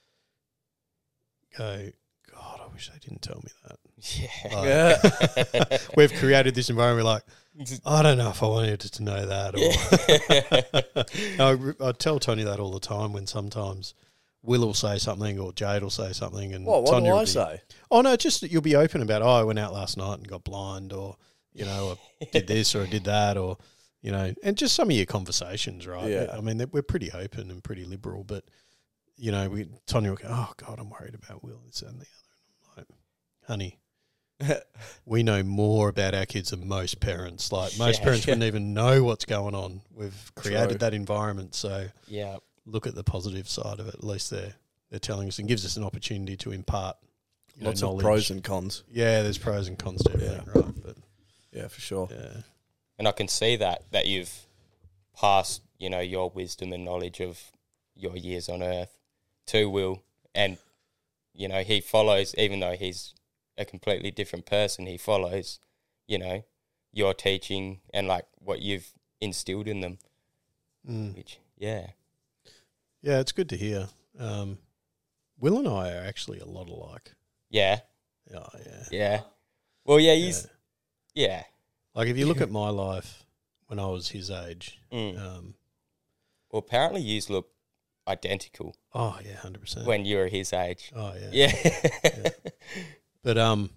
go, God, I wish they didn't tell me that. Yeah. Like, Yeah. we've created this environment like, I don't know if I wanted to know that. Or I, I tell Tony that all the time when sometimes Will will say something or Jade will say something. And What, what Tonya do will I be, say? Oh, no, just that you'll be open about, oh, I went out last night and got blind, or, you know, I did this or I did that, or, you know, and just some of your conversations, right? Yeah. I mean, we're pretty open and pretty liberal, but, you know, we Tonya will go, oh, God, I'm worried about Will, this and the other. And I'm like, honey, we know more about our kids than most parents. Like, most Yeah, parents yeah. wouldn't even know what's going on. We've created True. that environment, so Yeah. look at the positive side of it. At least they're they're telling us and gives us an opportunity to impart you know, Lots of knowledge. pros and cons. Yeah, there's pros and cons to everything, right? But Yeah, for sure. yeah, And I can see that, that you've passed, you know, your wisdom and knowledge of your years on earth to Will. And, you know, he follows, even though he's a completely different person, he follows, you know, your teaching and like what you've instilled in them. mm. Which, yeah. yeah, it's good to hear. Um, Will and I are actually a lot alike. Yeah. Oh, yeah. Yeah. Well, yeah, he's, Yeah. yeah. Like, if you look at my life when I was his age, Mm. um, Well, apparently you look identical oh, yeah, one hundred percent. when you were his age. Oh, yeah. Yeah. But, um,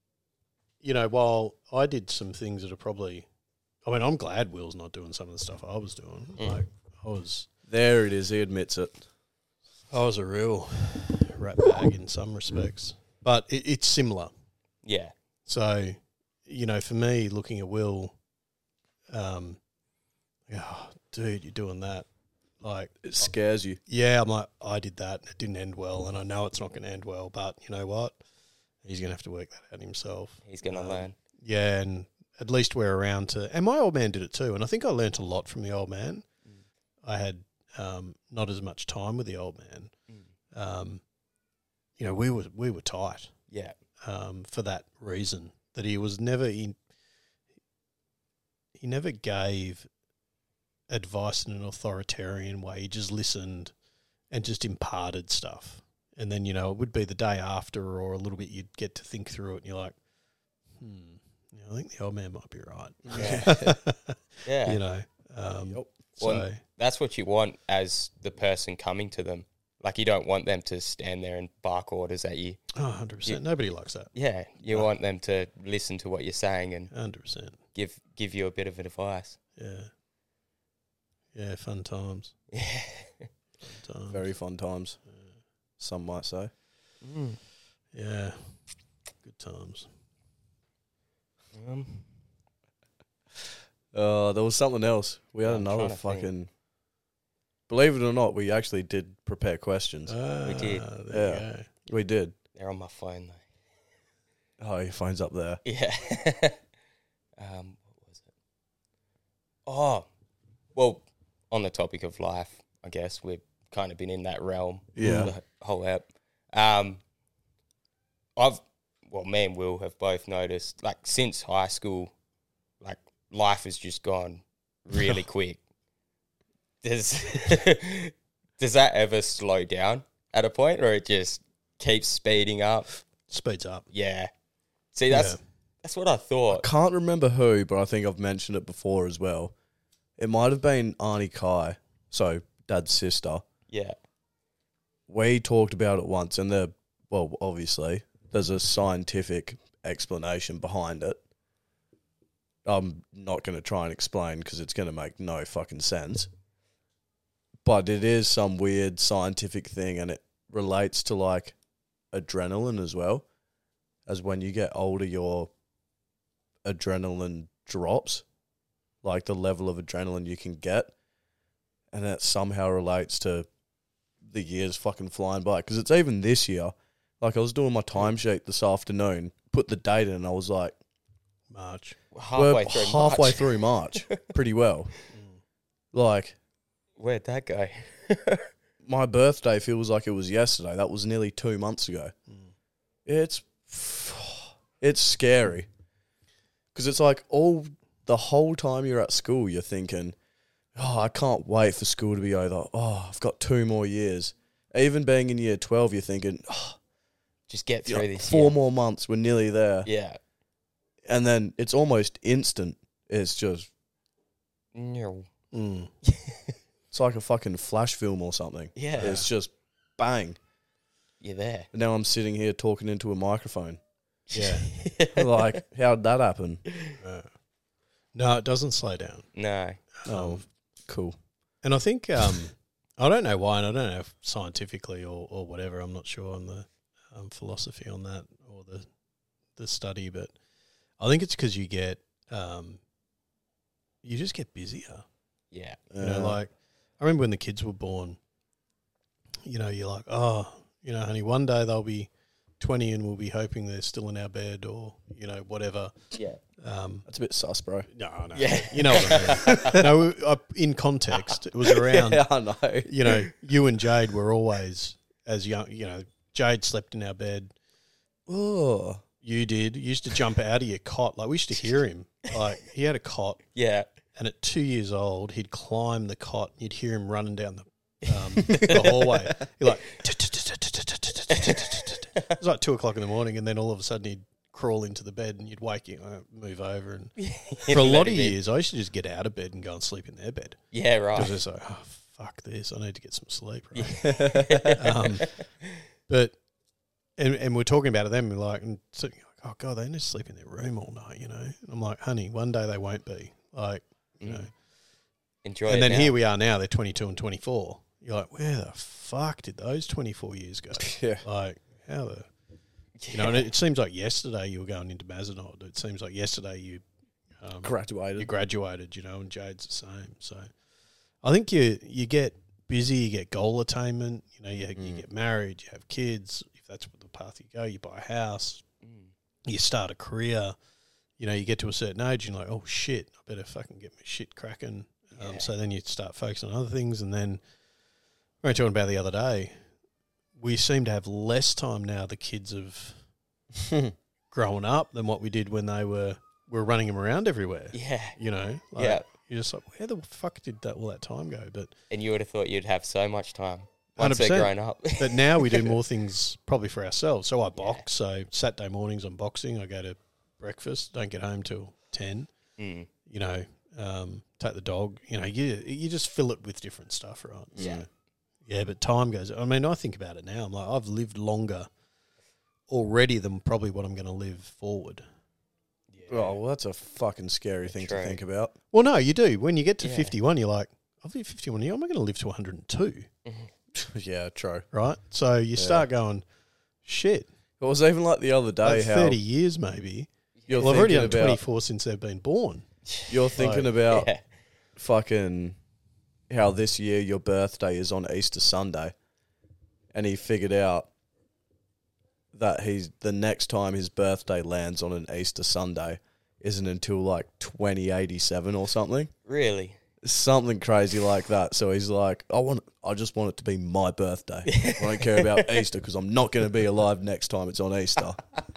you know, while I did some things that are probably, I mean, I'm glad Will's not doing some of the stuff I was doing. Mm. Like, I was, There it is. He admits it. I was a real rat bag in some respects, but it, it's similar. Yeah. So, you know, for me, looking at Will, um, oh, dude, you're doing that. Like, It scares you. yeah, I'm like, I did that and it didn't end well, and I know it's not going to end well, but you know what? He's going to have to work that out himself. He's going to Um, learn. Yeah, and at least we're around to, and my old man did it too, and I think I learnt a lot from the old man. Mm. I had um, not as much time with the old man. Mm. Um, you know, we were we were tight Yeah. um, for that reason, that he was never in. He never gave advice in an authoritarian way. He just listened and just imparted stuff. And then, you know, it would be the day after or a little bit you'd get to think through it and you're like, hmm, you know, I think the old man might be right. Yeah. Yeah. You know, um, Yep. so, Well, That's what you want as the person coming to them. Like, you don't want them to stand there and bark orders at you. oh, one hundred percent. Nobody likes that. Yeah. You No. want them to listen to what you're saying and one hundred percent. give give you a bit of advice. Yeah. Yeah, fun times. Yeah. Fun times. Very fun times, some might say. Mm. Yeah. Good times. Um, Uh, there was something else. We had I'm another trying to think. fucking... Believe it or not, we actually did prepare questions. Ah, did. There Yeah. you go. we did. they're on my phone, though. Oh, your phone's up there. Yeah. um, what was it? Oh, well, on the topic of life, I guess we've kind of been in that realm. Yeah. The whole app. Um, I've, well, me and Will have both noticed, like, since high school, like, life has just gone really quick. Does does that ever slow down at a point, or it just keeps speeding up? Speeds up. Yeah. See, that's Yeah. that's what I thought. Can't remember who, but I think I've mentioned it before as well. It might have been Arnie Kai, so Dad's sister. Yeah. We talked about it once, and the well, obviously, there's a scientific explanation behind it. I'm not going to try and explain because it's going to make no fucking sense. But it is some weird scientific thing, and it relates to like adrenaline as well. As when you get older, your adrenaline drops, like the level of adrenaline you can get, and that somehow relates to the years fucking flying by. Because it's even this year. Like I was doing my timesheet this afternoon, put the date in, and I was like, March. Halfway we're through halfway March. through March, pretty well. Like Where'd that go? my birthday feels like it was yesterday. That was nearly two months ago. Mm. It's it's scary because it's like all the whole time you're at school, you're thinking, "Oh, I can't wait for school to be over. Oh, I've got two more years." Even being in year twelve, you're thinking, "Oh, Just get through you know, this. four year. more months. We're nearly there." Yeah. And then it's almost instant. It's just No. Mm. it's like a fucking flash film or something. Yeah. It's just bang. You're there. And now I'm sitting here talking into a microphone. Yeah. Like, how'd that happen? Uh, no, it doesn't slow down. No. Oh, Um, cool. And I think um, I don't know why, and I don't know if scientifically or, or whatever. I'm not sure on the um, philosophy on that or the the study, but I think it's because you get um, you just get busier. Yeah. You know, like I remember when the kids were born. You know, you're like, oh, you know, honey, one day they'll be twenty and we'll be hoping they're still in our bed or you know whatever. Yeah. Um, that's a bit sus, bro. no, no, Yeah. you know what I mean. No, uh, in context, it was around. Yeah, I know. You know, you and Jade were always as young. You know, Jade slept in our bed. Oh, You did. You used to jump out of your cot. Like we used to hear him. Like he had a cot, Yeah. and at two years old, he'd climb the cot. You'd hear him running down the um, the hallway. You're like, it was like two o'clock in the morning, and then all of a sudden he'd crawl into the bed, and you'd wake him, uh, move over, and for a lot of years, I used to just get out of bed and go and sleep in their bed Yeah, because right. it's like, oh fuck this, I need to get some sleep. Right? um, but and and we're talking about it then, we're like, and so, oh god, they need to sleep in their room all night, you know. And I'm like, honey, one day they won't be like, you know. Enjoy And it then now. here we are now. They're twenty-two and twenty-four. You're like, where the fuck did those twenty-four years go? yeah. Like, how the, you know? And it, it seems like yesterday you were going into Mazenod. It seems like yesterday you, um, Graduated. you graduated. You know, and Jade's the same. So, I think you you get busy. You get goal attainment. You know, you you Mm. get married. You have kids. If that's the path you go, you buy a house. Mm. You start a career. You know, you get to a certain age and you're like, oh shit, I better fucking get my shit cracking. Um, Yeah. So then you start focusing on other things, and then we were talking about the other day. We seem to have less time now. The kids have grown up than what we did when they were we were running them around everywhere. Yeah. You know, like, Yeah. You're just like, where the fuck did that all that time go? But And you would have thought you'd have so much time one once hundred they're percent. grown up. but now we do more things probably for ourselves. So I box. So Saturday mornings I'm boxing. I go to breakfast. Don't get home till ten. Mm. You know, um, take the dog. You know, you you just fill it with different stuff, right? Yeah. Yeah, but time goes. I mean, I think about it now. I'm like, I've lived longer already than probably what I'm going to live forward. Oh, well, that's a fucking scary thing True. to think about. Well, no, you do. When you get to Yeah. fifty-one, you're like, I've lived fifty-one years. I'm going to live to one hundred two, Yeah, true. right? So you Yeah. start going, shit, It was even like the other day like how thirty years maybe. you're Well, I've already thinking done about twenty-four since they've been born. you're thinking Like, about Yeah. fucking how this year your birthday is on Easter Sunday, and he figured out that he's the next time his birthday lands on an Easter Sunday isn't until like twenty eighty-seven or something. Really? Something crazy like that. So he's like, I want, I just want it to be my birthday. I don't care about Easter because I'm not going to be alive next time it's on Easter.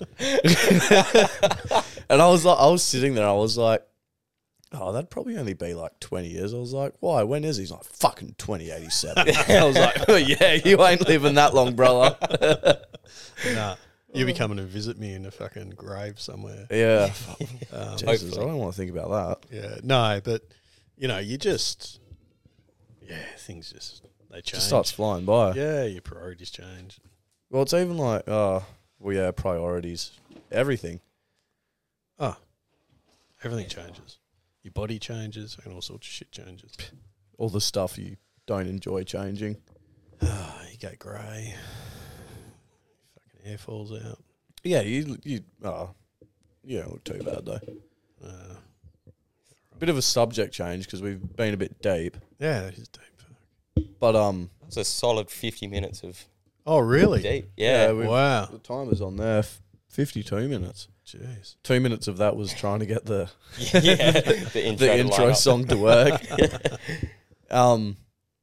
And I was like, I was sitting there, I was like, oh, that'd probably only be like twenty years. I was like, why? When is he? He's like, fucking twenty eighty-seven. I was like, oh, yeah, you ain't living that long, brother. Nah, you'll be coming to visit me in a fucking grave somewhere. Yeah. Um, Jesus, I Hopefully. don't want to think about that. yeah, no, but you know, you just, yeah, things just they It change. just starts flying by. Yeah, your priorities change. Well, it's even like, uh, well, yeah, priorities, everything. Oh, everything changes. Your body changes and all sorts of shit changes. All the stuff you don't enjoy changing. Ah, you go grey. Fucking hair falls out. Yeah, you, you, oh, you don't look too bad though. Uh, Bit of a subject change because we've been a bit deep, yeah, that is deep. but um, It's a solid fifty minutes of Oh, really? deep. Yeah. yeah, we, Wow. the timer's on there, f- fifty-two minutes. Jeez. Two minutes of that was trying to get the yeah. The intro, the to intro line up. song to work. um,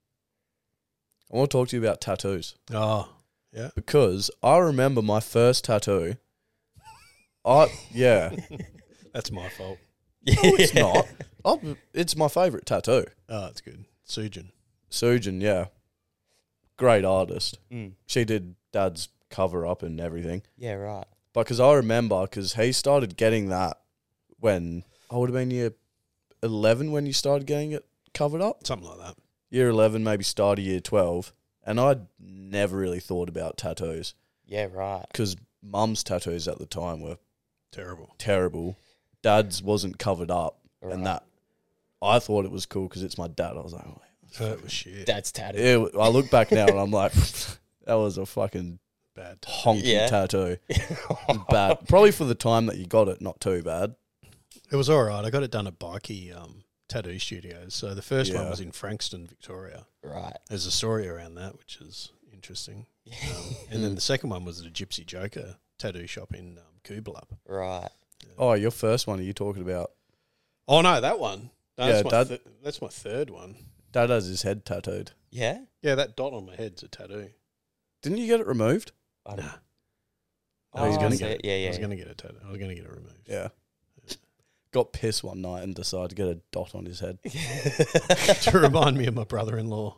I want to talk to you about tattoos Oh, yeah. because I remember my first tattoo. I yeah, That's my fault. no, it's not. Oh, it's my favourite tattoo. Oh, that's good. Sujin. Sujin, yeah, great artist. Mm. She did Dad's cover up and everything. Yeah, right. But because I remember, because he started getting that when I would have been year eleven when you started getting it covered up. Something like that. Year eleven, maybe start of year twelve. And I'd never really thought about tattoos Yeah, right. because Mum's tattoos at the time were Terrible. terrible. Dad's wasn't covered up. Right. And that, I thought it was cool because it's my dad. I was like, oh, That was shit. Dad's tattoo. ew. I look back now and I'm like, that was a fucking Bad. honky Yeah. tattoo. Bad. Probably for the time that you got it, not too bad. It was all right. I got it done at Bikey um, Tattoo Studios. So the first one Yeah. was in Frankston, Victoria. Right. There's a story around that, which is interesting. Um, and then the second one was at a Gypsy Joker tattoo shop in um, Coolbellup. Right. Oh, your first one, are you talking about? Oh, no, that one. No, Yeah, that's, my Dad- th- that's my third one. Dad has his head tattooed. Yeah. Yeah, that dot on my head's a tattoo. Didn't you get it removed? I don't Nah. Oh, he's I gonna see get it. Yeah, I yeah. was going to get a tattoo. I was going to get it removed. Yeah. Got pissed one night and decided to get a dot on his head. To remind me of my brother-in-law.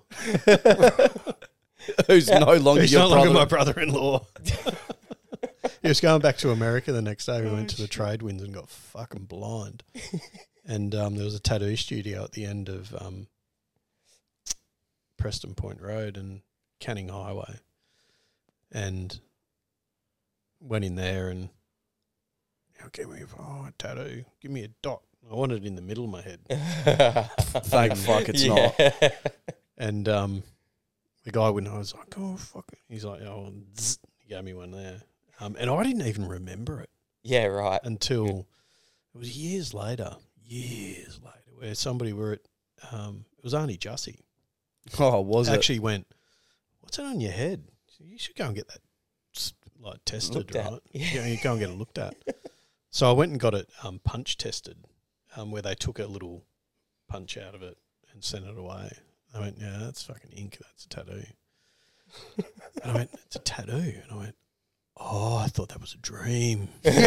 Who's no longer He's your no brother. longer my brother-in-law. He was going back to America the next day. We went to the trade winds and got fucking blind. And um, there was a tattoo studio at the end of um, Preston Point Road and Canning Highway. And went in there and, oh, give me oh, a tattoo. Give me a dot. I wanted it in the middle of my head. Thank fuck it's yeah. not. And um, the guy went, I was like, oh, fuck it. He's like, oh, zzz. He gave me one there. Um, and I didn't even remember it Yeah, right. until it was years later, years later, where somebody were at, um, it was Arnie Jussie, Oh, was it? actually went, what's that on your head? You should go and get that s- like tested, Looked at. right? Yeah, you go and get it looked at. So I went and got it um, punch tested, um, where they took a little punch out of it and sent it away. I went, yeah, that's fucking ink. That's a tattoo. And I went, it's a tattoo. And I went, oh, I thought that was a dream.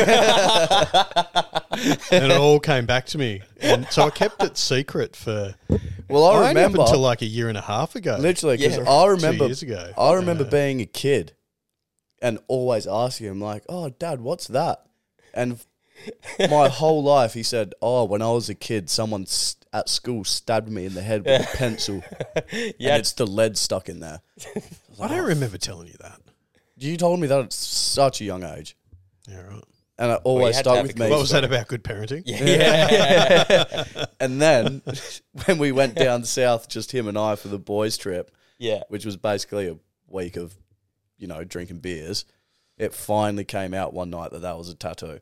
And it all came back to me. And so I kept it secret for, Well, I only remember up until like a year and a half ago. literally because Yeah. I two remember years ago. I remember Yeah. being a kid and always asking him like, "Oh, Dad, what's that?" And my whole life he said, "Oh, when I was a kid, someone st- at school stabbed me in the head with a pencil, Yeah. and it's the lead stuck in there." I don't remember telling you that. You told me that at such a young age, Yeah, right. and it you always had to stuck have with the me. What was that about good parenting? Yeah. And then when we went down south, just him and I for the boys' trip, Yeah. which was basically a week of, you know, drinking beers, it finally came out one night that that was a tattoo.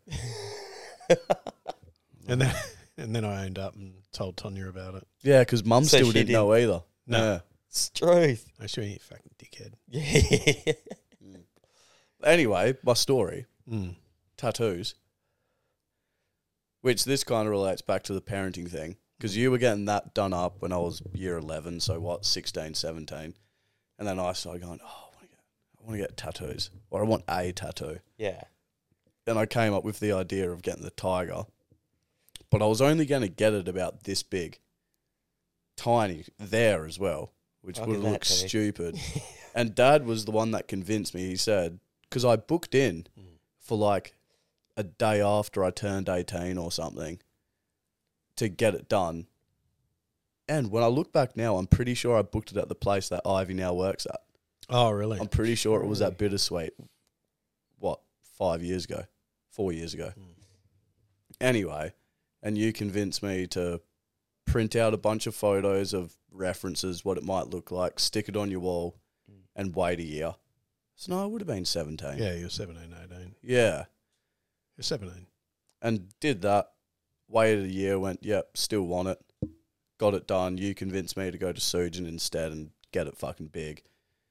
And then and then I owned up and told Tonya about it. Yeah, because Mum So still she didn't didn't- know either. No. Yeah. Struth. I sure you fucking dickhead. Yeah. Anyway, my story, Mm. tattoos, which this kind of relates back to the parenting thing, because you were getting that done up when I was year eleven, so what, sixteen, seventeen, and then I started going, oh, I want to get, I want to get tattoos, or I want a tattoo. Yeah. And I came up with the idea of getting the tiger, but I was only going to get it about this big, tiny there as well, which Look would at look that, Tony. stupid. And Dad was the one that convinced me. He said, because I booked in for like a day after I turned eighteen or something to get it done. And when I look back now, I'm pretty sure I booked it at the place that Ivy now works at. Oh, really? I'm pretty sure it was at Bittersweet. What, five years ago? Four years ago. Mm. Anyway, and you convinced me to print out a bunch of photos of references, what it might look like, stick it on your wall, Mm. and wait a year. So no, I would have been seventeen. Yeah, you're seventeen, eighteen. Yeah. You're seventeen. And did that. Waited a year, went, yep, still want it. Got it done. You convinced me to go to Sujin instead and get it fucking big.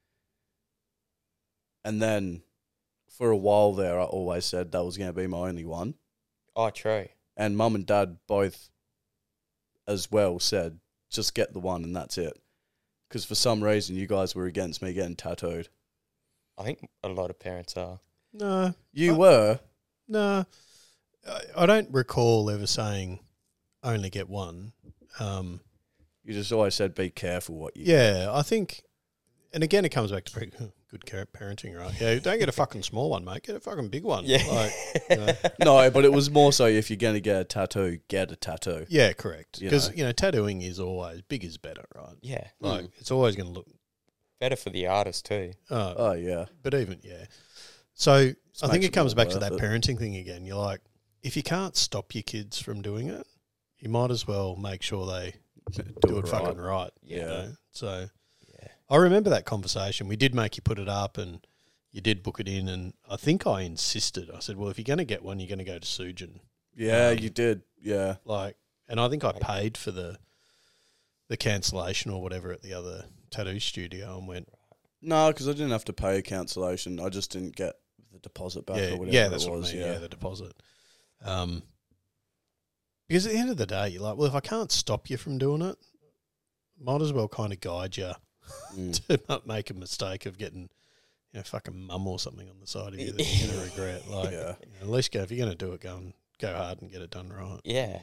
And then for a while there, I always said that was going to be my only one. Oh, true. And mum and dad both as well said, just get the one and that's it. Because for some reason, you guys were against me getting tattooed. I think a lot of parents are. No, You I- were. no. I, I don't recall ever saying only get one. Um, You just always said be careful what you yeah, I think, and again, it comes back to pre- good care- parenting, right? Yeah, don't get a fucking small one, mate. Get a fucking big one. Yeah. Like, you know. No, but it was more so if you're going to get a tattoo, get a tattoo. Yeah, correct. You Because, know. you know, tattooing is always, big is better, right? Yeah. Like, Mm. it's always going to look, Better for the artist too. uh, Oh, yeah. but even, yeah. So Just I think makes it comes more back to that worth it. parenting thing again. You're like, if you can't stop your kids from doing it, you might as well make sure they Do, do it right. fucking right. You Yeah. know? So Yeah. I remember that conversation. We did make you put it up and you did book it in. And I think I insisted. I said, well, if you're going to get one, you're going to go to Sujin. Yeah, Um, you did. Yeah. Like, and I think I paid for the the cancellation or whatever at the other tattoo studio and went, No, because I didn't have to pay a cancellation. I just didn't get the deposit back yeah, or whatever yeah, that's it what was. I mean. yeah. Yeah, the deposit. Um, because at the end of the day, you're like, well, if I can't stop you from doing it, might as well kind of guide you Mm. to not make a mistake of getting, you know, fucking mum or something on the side of you that you're going to regret. Like, Yeah. you know, at least go, if you're going to do it, go and go hard and get it done right. Yeah.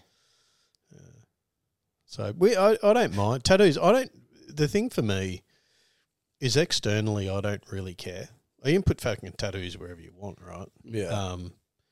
So we, I, I don't mind tattoos. I don't. The thing for me is externally, I don't really care. You can put fucking tattoos wherever you want, right? Yeah. Um,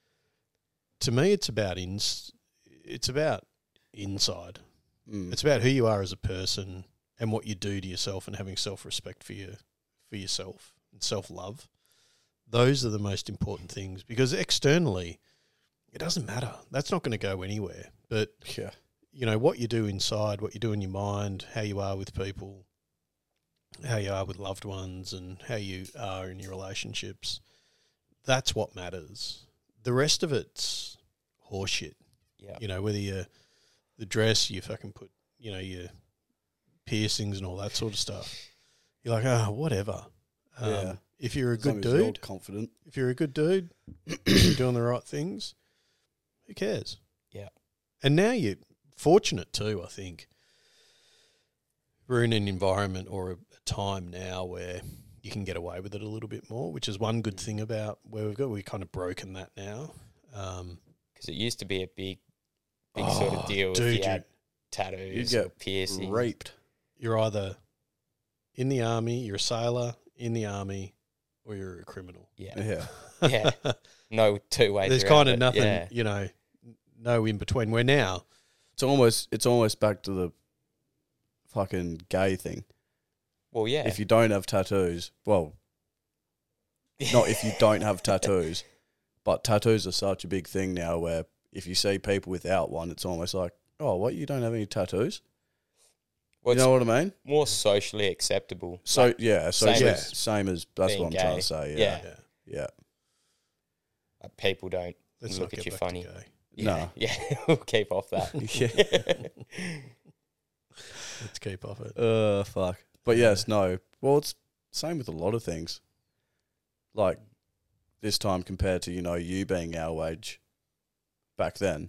to me, it's about ins. It's about inside. Mm. It's about who you are as a person and what you do to yourself, and having self respect for you, for yourself, and self love. Those are the most important things, because externally, it doesn't matter. That's not going to go anywhere. But yeah. you know, what you do inside, what you do in your mind, how you are with people, how you are with loved ones, and how you are in your relationships, that's what matters. The rest of it's horseshit. Yeah. You know, whether you, the dress, you fucking put, you know, your piercings and all that sort of stuff. You're like, oh, whatever. Um, Yeah. If you're a As long good as you're dude, confident. if you're a good dude, you're doing the right things, who cares? Yeah. And now you're fortunate too, I think. We're in an environment or a time now where you can get away with it a little bit more, which is one good thing about where we've got. We've kind of broken that now. Um, Because it used to be a big, big sort Oh, of deal if dude, you had you- tattoos you or get piercings. Raped. you're either in the army, you're a sailor in the army, or you're a criminal. Yeah. Yeah. Yeah. No two ways There's around kind of it. nothing, Yeah. you know, no in between. Where now, It's almost it's almost back to the fucking gay thing. Well, yeah. If you don't have tattoos, well, not if you don't have tattoos, but tattoos are such a big thing now where if you see people without one, it's almost like, oh, what, you don't have any tattoos? well, You it's know what I mean? more socially acceptable. So, Like, yeah, so same yeah, as same as, that's being what I'm trying gay. to say. Yeah. Yeah. Yeah. like, people don't let's look not at get you back funny. to gay. Yeah. No. Yeah. We'll keep off that. Yeah. Let's keep off it. Uh, fuck. But yes, no. Well, it's same with a lot of things. Like this time compared to, you know, you being our age back then,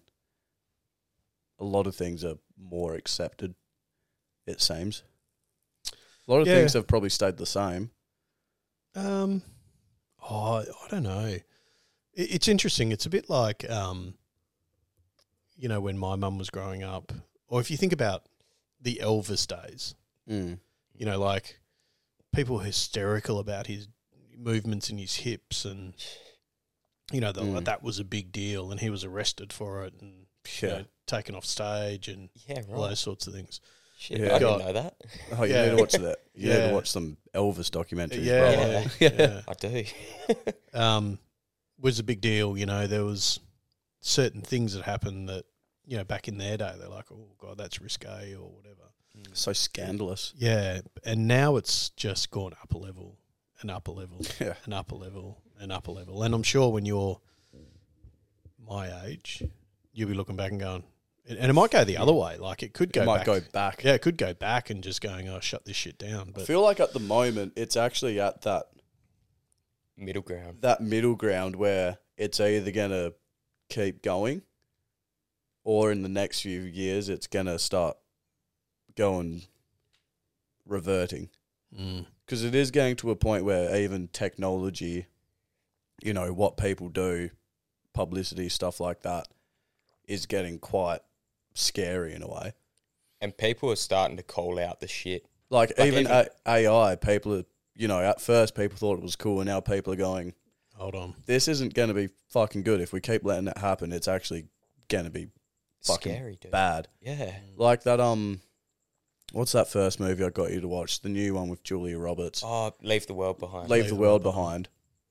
a lot of things are more accepted, it seems. A lot of Yeah. things have probably stayed the same. Um, oh, I don't know. It, it's interesting. It's a bit like, um, you know, when my mum was growing up, or if you think about the Elvis days, Mm. you know, like people hysterical about his movements in his hips, and you know, the, Mm. that was a big deal, and he was arrested for it, and you Yeah. know, taken off stage, and Yeah, all right. those sorts of things. Shit, Yeah. I God. didn't know that. Oh, you Yeah. need to watch that. You need Yeah. to watch some Elvis documentaries, Yeah, brother. yeah, yeah. I do. Um, was a big deal. You know, there was certain things that happened that, you know, back in their day, they're like, oh god, that's risque or whatever. So scandalous. Yeah, and now it's just gone up a level, an upper level, Yeah. an upper level, an upper level. And I'm sure when you're my age, you'll be looking back and going, and and it might go the other way. Like it could go It might back. go back. Yeah, it could go back and just going, oh, shut this shit down. I But feel like at the moment it's actually at that Middle ground. that middle ground where it's either gonna keep going, or in the next few years it's gonna start going reverting. mm, Because it is getting to a point where even technology, you know, what people do, publicity, stuff like that, is getting quite scary in a way. And people are starting to call out the shit. Like, Like even even- A- AI, people are, you know, at first people thought it was cool, and now people are going, hold on. this isn't going to be fucking good. If we keep letting that happen, it's actually going to be fucking Scary, dude. bad. Yeah. Like that, um, what's that first movie I got you to watch? The new one with Julia Roberts. Oh, leave the world behind. Leave the World Behind.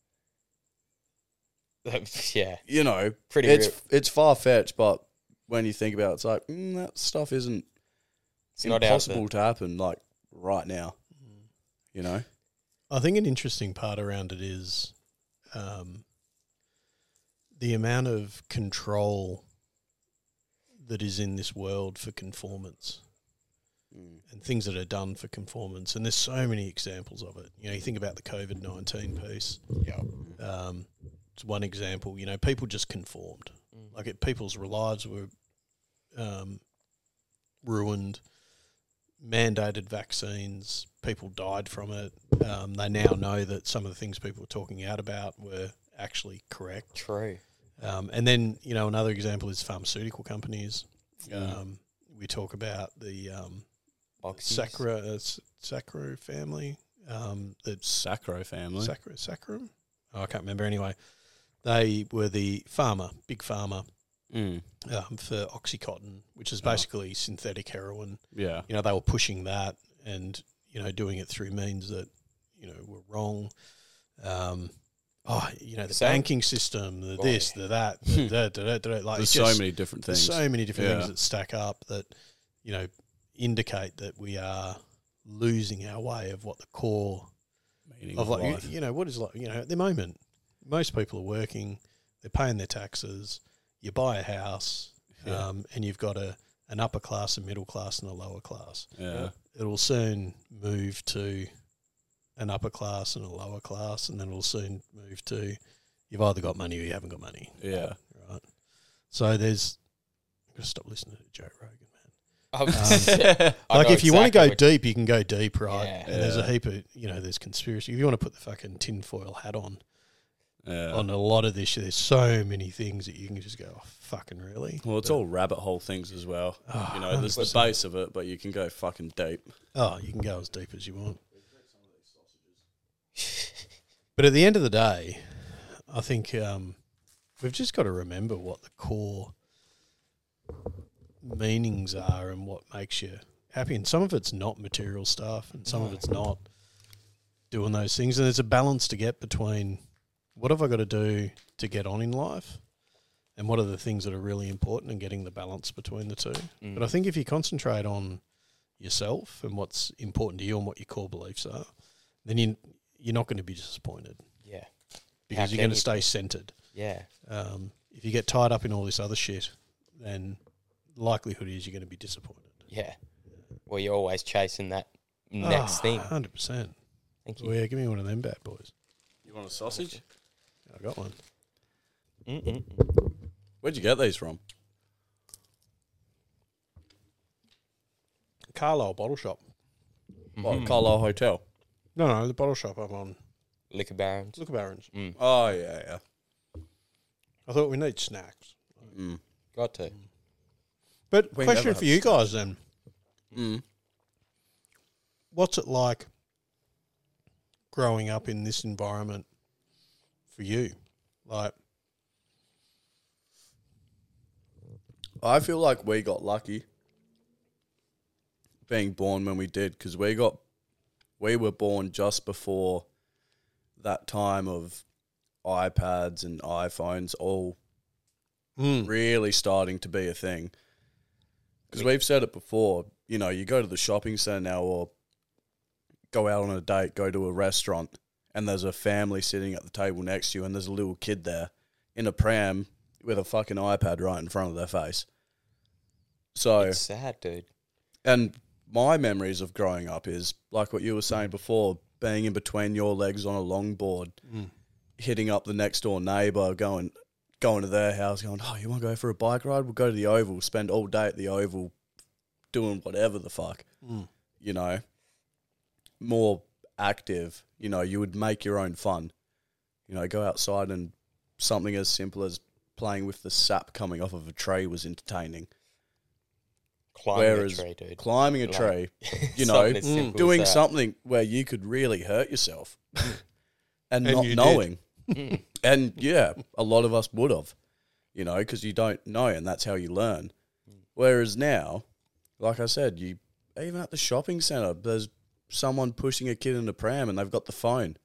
Yeah. You know, Pretty it's real. it's far fetched, but when you think about it, it's like mm, that stuff isn't It's not out impossible there. to happen like right now. You know, I think an interesting part around it is um, the amount of control that is in this world for conformance mm. and things that are done for conformance. And there's so many examples of it. You know, you think about the COVID nineteen piece. Yeah. Um, it's one example. You know, people just conformed. Mm. Like it, people's lives were um, ruined. Mandated vaccines, people died from it. Um, they now know that some of the things people were talking out about were actually correct. True. Um, and then, you know, another example is pharmaceutical companies. Mm. Um, we talk about the um, Boxes. Sacra, uh, S- Sacro family. Um, the Sacro family. Sacra, Sacrum? Oh, I can't remember anyway. They were the pharma, big pharma, Mm. um, for Oxycontin, which is Oh. basically synthetic heroin. Yeah. You know, they were pushing that and, you know, doing it through means that, you know, were wrong. Um, oh, you know, the So- banking system, the Oh, this, the that, the da, da, da, da, da, like There's it's just- so many different there's things. so many different Yeah. things that stack up that, you know, indicate that we are losing our way of what the core Meaning of of like, life. you, you know, what is like, you know, at the moment, most people are working, they're paying their taxes, you buy a house, Yeah. um, and you've got a an upper class, a middle class, and a lower class. Yeah. It will soon move to an upper class and a lower class, and then it'll soon move to you've either got money or you haven't got money. Yeah. Right. So there's I'm gonna stop listening to Joe Rogan, man. Um, I Like know if you want to exactly go what- deep, you can go deep, right? Yeah. And there's a Yeah. heap of you know, there's conspiracy. If you want to put the fucking tinfoil hat on Yeah. on a lot of this shit, there's so many things that you can just go, oh, fucking really? Well, it's But- all rabbit hole things as well. Oh, You know, there's the one hundred percent. base of it, but you can go fucking deep. Oh, you can go as deep as you want. But at the end of the day, I think um, we've just got to remember what the core meanings are and what makes you happy. And some of it's not material stuff, and some of it's not doing those things. And there's a balance to get between what have I got to do to get on in life, and what are the things that are really important, and getting the balance between the two. Mm. But I think if you concentrate on yourself and what's important to you and what your core beliefs are, then you, you're not going to be disappointed Yeah. because you're can going to you stay be? centered. Yeah. Um, if you get tied up in all this other shit, then the likelihood is you're going to be disappointed. Yeah. Well, you're always chasing that next Ah, thing. one hundred percent. Thank you. Well, yeah, give me one of them bad boys. You want a sausage? I got one. Mm-mm. Where'd you get these from? Carlisle Bottle Shop. What, Mhm. Carlisle Hotel? No, no, the bottle shop up on Liquor barons. Look Barons. Mm. Oh, yeah, yeah. I thought we need snacks. Mm. Got to. But We question never for have you guys then. Mm. What's it like growing up in this environment for you? Like, I feel like we got lucky being born when we did, because we got we were born just before that time of iPads and iPhones all Mm. really starting to be a thing. Because we've said it before, you know, you go to the shopping centre now or go out on a date, go to a restaurant, and there's a family sitting at the table next to you and there's a little kid there in a pram with a fucking iPad right in front of their face. So, It's sad, dude. and my memories of growing up is, like what you were saying before, being in between your legs on a longboard, Mm. hitting up the next door neighbour, going going to their house, going, oh, you want to go for a bike ride? We'll go to the Oval, spend all day at the Oval doing whatever the fuck, Mm. you know, more active, you know, you would make your own fun, you know, go outside, and something as simple as playing with the sap coming off of a tree was entertaining. Climbing Whereas a tree, dude. Climbing a Like, tree, you know, something as simple as doing that. something where you could really hurt yourself and, And not you did. knowing. Mm. And yeah, a lot of us would have, you know, because you don't know, and that's how you learn. Whereas now, like I said, you even at the shopping centre, there's someone pushing a kid in a pram and they've got the phone.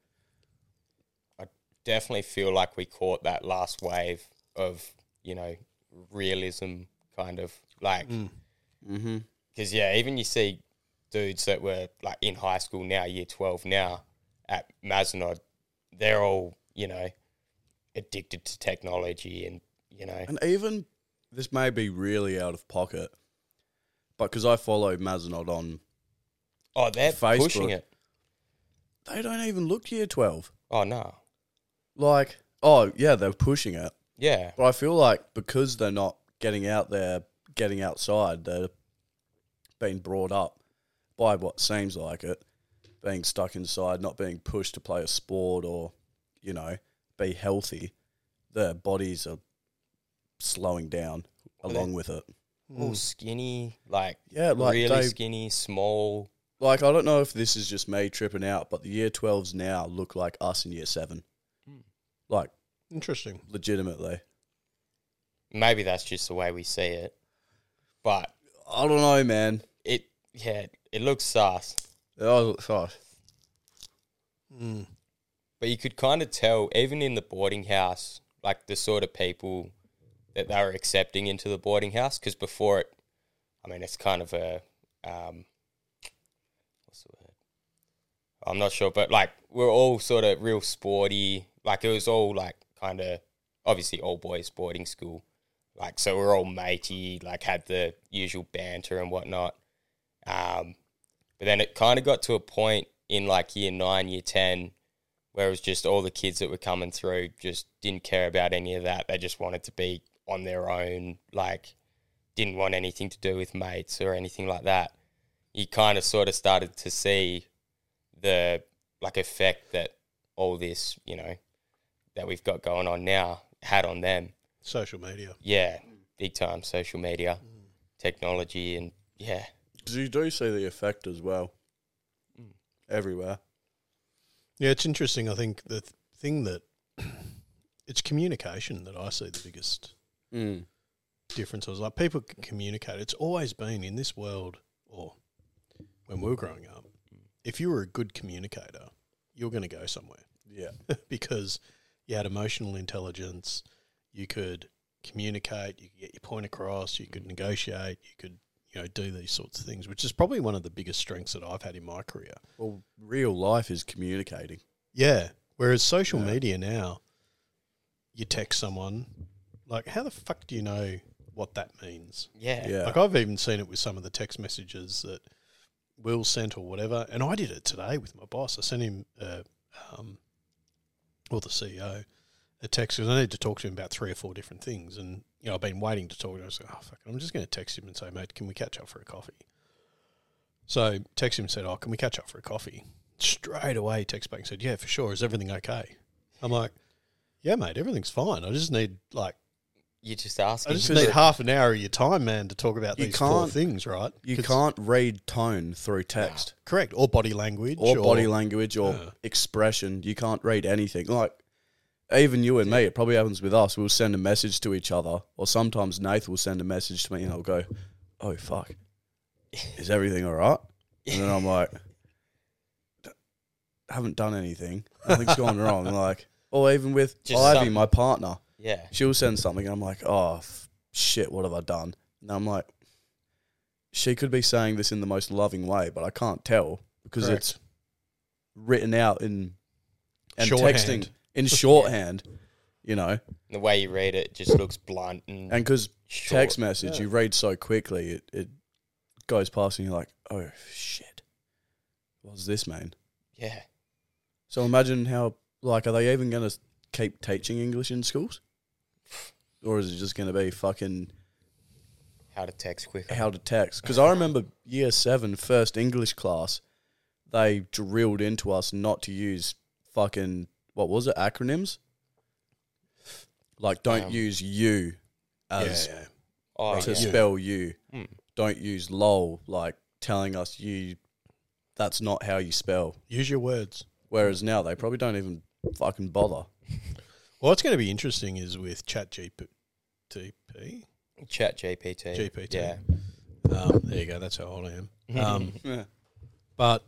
Definitely feel like we caught that last wave of, you know, realism kind of like, Mm. Mm-hmm. because yeah, even you see dudes that were like in high school now, year twelve now at Mazenod, they're all, you know, addicted to technology and, you know, And even, this may be really out of pocket, but because I follow Mazenod on, oh, they're Facebook. pushing it. they don't even look year twelve. Oh, no. Like, oh, yeah, they're pushing it. Yeah. But I feel like because they're not getting out there, getting outside, they're being brought up by what seems like it, being stuck inside, not being pushed to play a sport or, you know, be healthy. Their bodies are slowing down Well, along with it. All skinny, like, Yeah, like really they, skinny, small. like I don't know if this is just me tripping out, but the year twelves now look like us in year seven. Hmm. Like, Interesting. legitimately. Maybe that's just the way we see it. But I don't know, man. it, yeah, it looks sus. Oh, oh. Mm. But you could kind of tell, even in the boarding house, like the sort of people that they were accepting into the boarding house. Because before it, I mean, it's kind of a, um, what's the word? I'm not sure, but like we're all sort of real sporty. Like it was all like kind of, obviously all boys boarding school. Like, so we're all matey, like had the usual banter and whatnot. Um, but then it kind of got to a point in like year nine, year ten, where it was just all the kids that were coming through just didn't care about any of that. They just wanted to be on their own, like didn't want anything to do with mates or anything like that. You kind of sort of started to see the like effect that all this, you know, that we've got going on now had on them. Social media. Yeah, big time social media, technology, and yeah. Because you do see the effect as well. Mm. Everywhere. Yeah, it's interesting. I think the th- thing that it's communication that I see the biggest Mm. difference. I was like, people can communicate. It's always been in this world, or when we were growing up, if you were a good communicator, you're going to go somewhere Yeah. because you had emotional intelligence, you could communicate, you could get your point across, you could negotiate, you could, you know, do these sorts of things, which is probably one of the biggest strengths that I've had in my career. Well, real life is communicating. Yeah. Whereas social Yeah. media now, you text someone, like, how the fuck do you know what that means? Yeah. Yeah. Like, I've even seen it with some of the text messages that Will sent or whatever. And I did it today with my boss. I sent him, uh, um, or the C E O, a text because I need to talk to him about three or four different things. And, you know, I've been waiting to talk to him. I was like, oh, fuck it. I'm just going to text him and say, mate, can we catch up for a coffee? So text him and said, oh, can we catch up for a coffee? Straight away, text back and said, yeah, for sure. Is everything okay? I'm like, yeah, mate, everything's fine. I just need, like, You just ask. I just Because need it- half an hour of your time, man, to talk about You these four can't- things, right? You 'Cause- can't read tone through text Correct. Or body language. or body language or Yeah. expression. You can't read anything. Like, even you and me, it probably happens with us. We'll send a message to each other, or sometimes Nath will send a message to me and I'll go, oh, fuck. is everything all right? And then I'm like, haven't done anything. Nothing's gone wrong. Like, or even with Just Ivy, some- my partner, Yeah. she'll send something and I'm like, oh, f- shit, what have I done? And I'm like, she could be saying this in the most loving way, but I can't tell because Correct. it's written out in and Shorthand. texting in shorthand, you know, The way you read it just looks blunt and, and because short. text message Yeah. you read so quickly, it, it goes past and you're like, oh shit, what does this mean? Yeah. So imagine how, like, are they even going to keep teaching English in schools? Or is it just going to be fucking How to text quicker. how to text? Because I remember year seven, first English class, they drilled into us not to use fucking, what was it, acronyms? Like, don't Um, use you as yeah, yeah. oh, to yeah. spell you. Mm. Don't use lol, like telling us you, that's not how you spell. Use your words. Whereas now they probably don't even fucking bother. Well, what's going to be interesting is with Chat G P T. Chat G P T. G P T. Yeah. Um, there you go. That's how old I am. Um, Yeah. but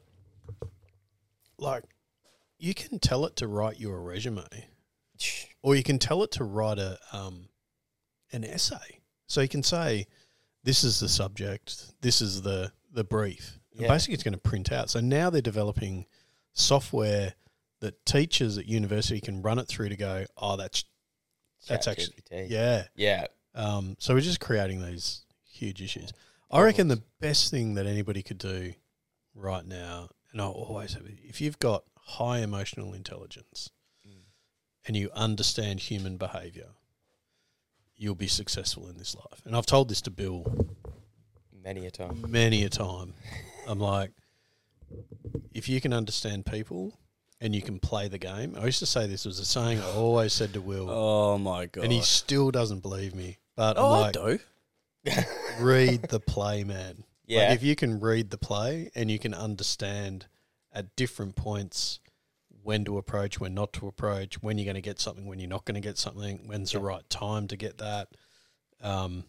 like, you can tell it to write you a resume, or you can tell it to write a um, an essay. So you can say, "This is the subject. This is the the brief." And Yeah. basically, it's going to print out. So now they're developing software that teachers at university can run it through to go, "Oh, that's that's Chat actually G P T. yeah." Yeah. Um, so we're just creating these huge issues. I reckon the best thing that anybody could do right now, and I always have, if you've got high emotional intelligence Mm. and you understand human behaviour, you'll be successful in this life. And I've told this to Bill Many a time. many a time. I'm like, if you can understand people and you can play the game. I used to say this was a saying I always said to Will, Oh my god. and he still doesn't believe me. But oh, I'm I like, do. read the play, man. Yeah. Like if you can read the play and you can understand at different points when to approach, when not to approach, when you're going to get something, when you're not going to get something, when's Yeah. the right time to get that, um,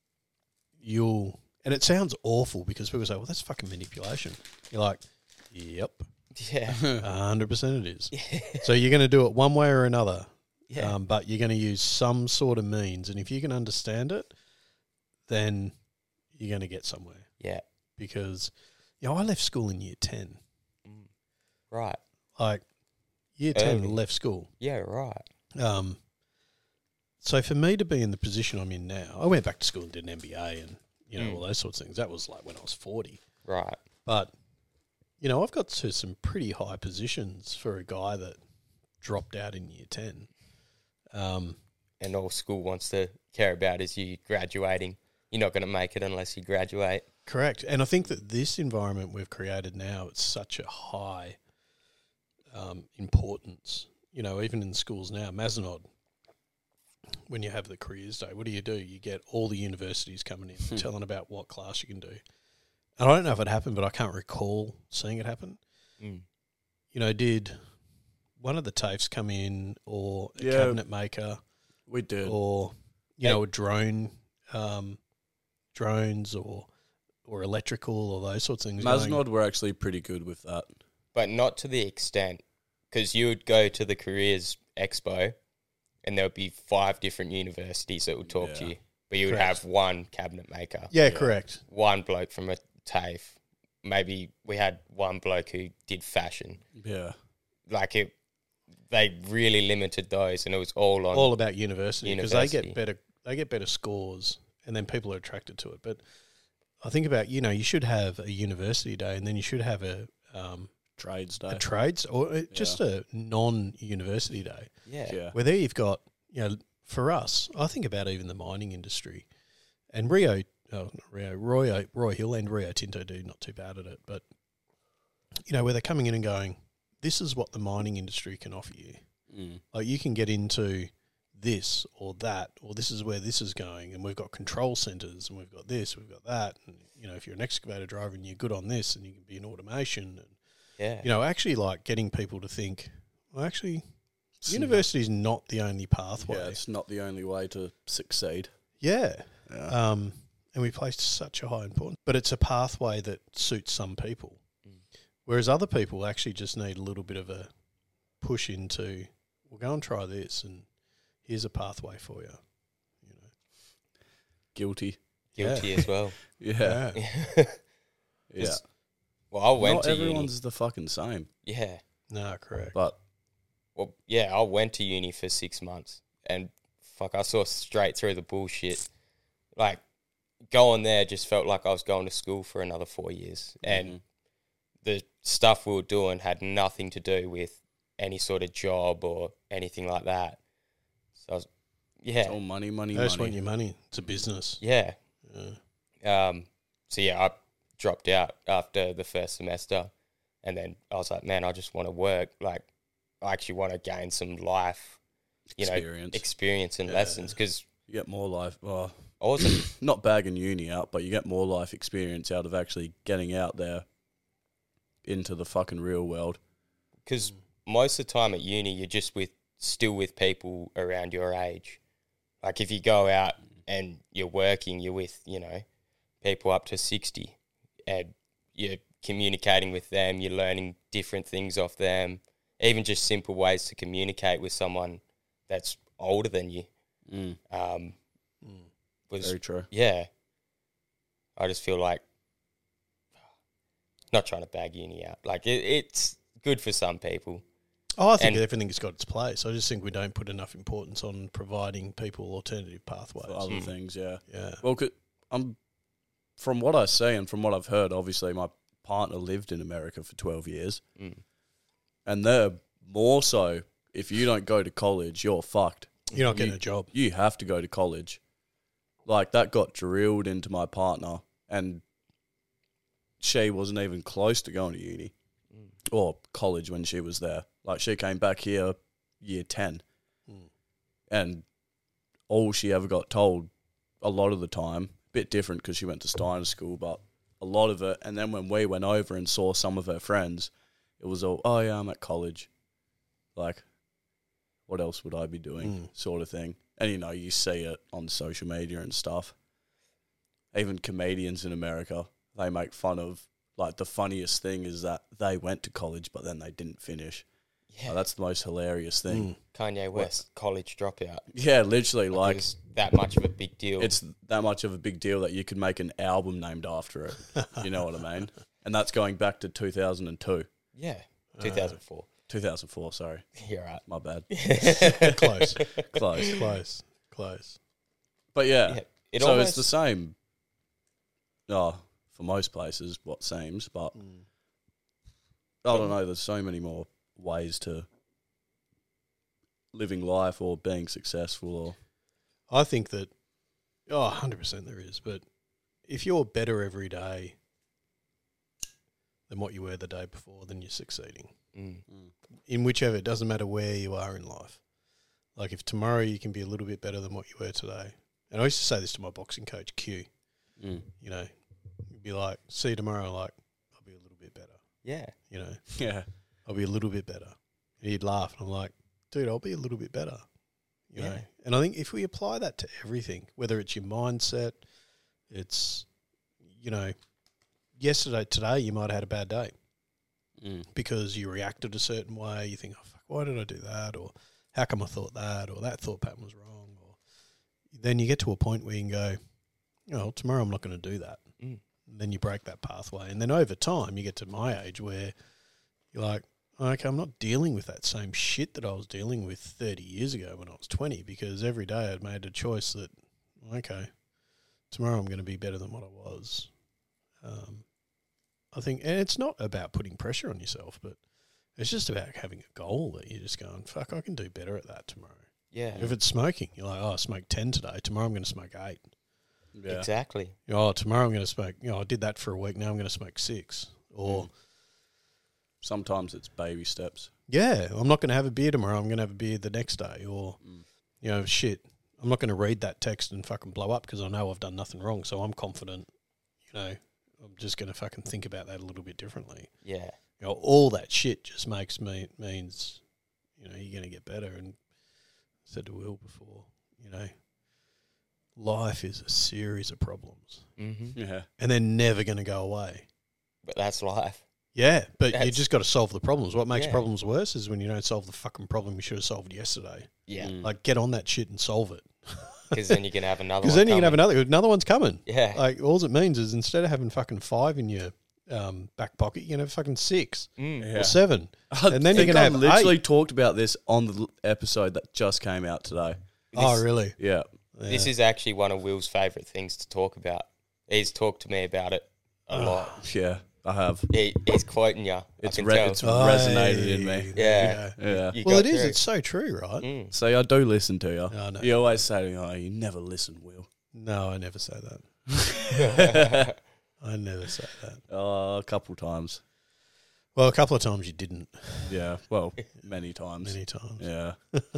you'll... And it sounds awful because people say, well, that's fucking manipulation. You're like, yep, Yeah. one hundred percent it is. So you're going to do it one way or another, Yeah. um, but you're going to use some sort of means. And if you can understand it, then you're going to get somewhere. yeah. Because, you know, I left school in year ten. Mm. Right. Like, year ten, Early. left school. Yeah, right. Um, so for me to be in the position I'm in now, I went back to school and did an M B A and, you know, Mm. all those sorts of things. That was like when I was forty. Right. But, you know, I've got to some pretty high positions for a guy that dropped out in year ten. Um, And all school wants to care about is you graduating. You're not going to make it unless you graduate. Correct. And I think that this environment we've created now, it's such a high um, importance. You know, even in schools now, Mazenod, when you have the careers day, what do you do? You get all the universities coming in, Hmm. telling about what class you can do. And I don't know if it happened, but I can't recall seeing it happen. Mm. You know, did one of the TAFEs come in, or a Yeah. cabinet maker, We did. or, you know, a drone, um, drones, or or electrical, or those sorts of things. going- Mazenod were actually pretty good with that. But not to the extent, because you would go to the careers expo and there would be five different universities that would talk to Yeah. you. But you would Correct. have one cabinet maker, Yeah, Yeah. correct. one bloke from a TAFE. Maybe we had one bloke who did fashion. Yeah. Like it, they really limited those, and it was all on. All about university because they University. get better. They get better scores, and then people are attracted to it. But I think about, you know, you should have a university day, and then you should have a um, Trades day. a trades or uh, just a non-university day. yeah. yeah. Where there you've got, you know, for us, I think about even the mining industry, and Rio, oh, not Rio, Roy, Roy Hill and Rio Tinto do not too bad at it, but you know, where they're coming in and going, this is what the mining industry can offer you. Mm. Like you can get into this or that, or this is where this is going, and we've got control centers, and we've got this, we've got that, and you know, if you're an excavator driver and you're good on this, and you can be in automation, and Yeah. you know, actually like getting people to think, well, actually, university is not the only pathway. Yeah, it's not the only way to succeed. Yeah. Yeah. Um, and we place such a high importance. But it's a pathway that suits some people, Mm. whereas other people actually just need a little bit of a push into, well, go and try this, and here's a pathway for you. You know, Guilty. Guilty Yeah. as well. Yeah. yeah, Yeah. Well, I went Not to everyone's uni. the fucking same. Yeah. no, correct. But Well, yeah, I went to uni for six months and fuck, I saw straight through the bullshit. Like, going there just felt like I was going to school for another four years. And Mhm. the stuff we were doing had nothing to do with any sort of job or anything like that. So I was, it's yeah, all money, money, They just want money. your money. It's a business. yeah. Yeah. Um, so yeah, I dropped out after the first semester, and then I was like, man, I just want to work. Like, I actually want to gain some life, you Experience. know, experience and Yeah. lessons, because You get more life. Oh, I wasn't. not bagging uni out, but you get more life experience out of actually getting out there into the fucking real world. Because most of the time at uni, you're just with still with people around your age. Like, if you go out and you're working, you're with, you know, people up to sixty, and you're communicating with them, you're learning different things off them, even just simple ways to communicate with someone that's older than you. Mm. Um, Mm. was Very true. yeah. I just feel like, not trying to bag uni out. Like, it, it's good for some people. Oh, I think And- everything's got its place. I just think we don't put enough importance on providing people alternative pathways. For other Mm. things, yeah. Yeah. Well, 'cause I'm from what I see and from what I've heard. Obviously, my partner lived in America for twelve years, Mm. and they're more so. If you don't go to college, you're fucked. You're not You- getting a job. You have to go to college. Like, that got drilled into my partner, and she wasn't even close to going to uni Mm. or college when she was there. Like, she came back here year ten, Mm. and all she ever got told a lot of the time, bit different because she went to Steiner school, but a lot of it, and then when we went over and saw some of her friends, it was all, oh yeah, I'm at college. Like, what else would I be doing? Mm. Sort of thing. And, you know, you see it on social media and stuff. Even comedians in America, they make fun of, like, the funniest thing is that they went to college, but then they didn't finish. Yeah. Like, that's the most hilarious thing. Mm. Kanye West, college dropout. Yeah, literally, Like, like, it was that much of a big deal. it's that much of a big deal that you could make an album named after it. You know what I mean? And that's going back to two thousand two. yeah, two thousand four. two thousand four, sorry. You're right. My bad. Close. Close. Close. Close. But yeah, Yeah, it so almost, it's the same. Oh, for most places, what seems, but Mm. I don't know. There's so many more ways to living life or being successful. Or I think that, oh, one hundred percent there is. But if you're better every day than what you were the day before, then you're succeeding. Mm. In whichever, it doesn't matter where you are in life. Like, if tomorrow you can be a little bit better than what you were today. And I used to say this to my boxing coach, Q. Mm. You know, he'd be like, see you tomorrow, like, I'll be a little bit better. Yeah. You know, yeah, I'll be a little bit better. And he'd laugh. And I'm like, dude, I'll be a little bit better. You Yeah. know, and I think if we apply that to everything, whether it's your mindset, it's, you know, yesterday, today, you might have had a bad day mm. because you reacted a certain way. You think, oh, fuck, why did I do that? Or how come I thought that? Or that thought pattern was wrong. Or then you get to a point where you can go, you know, tomorrow I'm not going to do that. Mm. And then you break that pathway. And then over time, you get to my age where you're like, okay, I'm not dealing with that same shit that I was dealing with thirty years ago when I was twenty, because every day I'd made a choice that, okay, tomorrow I'm going to be better than what I was. Um, I think, and it's not about putting pressure on yourself, but it's just about having a goal that you're just going, fuck, I can do better at that tomorrow. Yeah. If it's smoking, you're like, oh, I smoked ten today. Tomorrow I'm going to smoke eight. Yeah. Exactly. You know, oh, tomorrow I'm going to smoke, you know, I did that for a week. Now I'm going to smoke six. Or, Mm. Sometimes it's baby steps. yeah, I'm not going to have a beer tomorrow. I'm going to have a beer the next day. Or, Mm. you know, shit, I'm not going to read that text and fucking blow up because I know I've done nothing wrong. So I'm confident, you know, I'm just going to fucking think about that a little bit differently. Yeah. You know, all that shit just makes me, means, you know, you're going to get better. And I said to Will before, you know, life is a series of problems, Mm-hmm. Yeah. and they're never going to go away. But that's life. Yeah, but you That's- just got to solve the problems. What makes Yeah. problems worse is when you don't solve the fucking problem you should have solved yesterday. Yeah. Mm. Like, get on that shit and solve it. Because then you can have another one. Because then you can have coming. another another one's coming. Yeah. Like, all it means is instead of having fucking five in your um, back pocket, you can have fucking six Mm. Yeah. or seven. I And then you're think gonna I have literally eight. talked about this on the l- episode that just came out today. Oh, This- really? Yeah. This Yeah. is actually one of Will's favourite things to talk about. He's talked to me about it a Ah. lot. Yeah, I have. He, he's quoting you. It's I can re- tell. it's resonated in me. Yeah. Yeah. You Well, got it is. through. It's so true, right? Mm. So I do listen to you. No, no. You always say to me, oh, you never listen, Will. No, I never say that. I never say that. Oh, a couple times. Well, a couple of times you didn't. Yeah, well, many times. Many times. Yeah.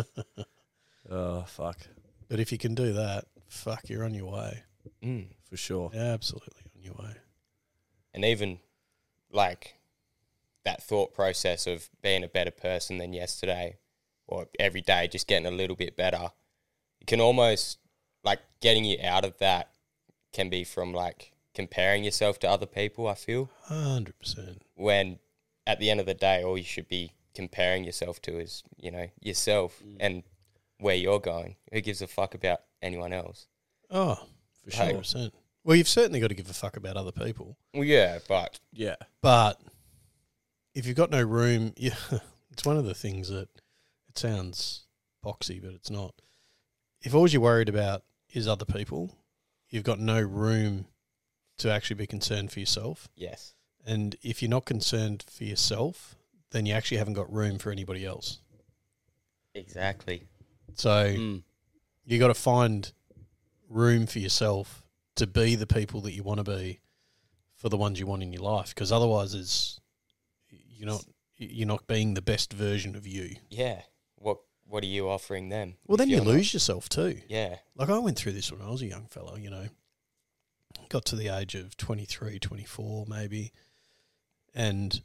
Oh, fuck. But if you can do that, fuck, you're on your way. Mm. For sure. Yeah, absolutely on your way. And even like that thought process of being a better person than yesterday or every day just getting a little bit better, it can almost like getting you out of that can be from like comparing yourself to other people, I feel, one hundred percent. when at the end of the day all you should be comparing yourself to is, you know, yourself and where you're going. Who gives a fuck about anyone else? Oh, For one sure. hundred percent. Well, you've certainly got to give a fuck about other people. Well, yeah, but Yeah. But if you've got no room, yeah, it's one of the things that it sounds boxy, but it's not. If all you're worried about is other people, you've got no room to actually be concerned for yourself. yes. And if you're not concerned for yourself, then you actually haven't got room for anybody else. Exactly. So Mm. you got to find room for yourself to be the people that you want to be for the ones you want in your life, because otherwise it's you're not you're not being the best version of you. Yeah. What what are you offering them? Well, then if you you're not? lose yourself too. Yeah. Like I went through this when I was a young fellow, you know. Got to the age of twenty-three, twenty-four maybe, and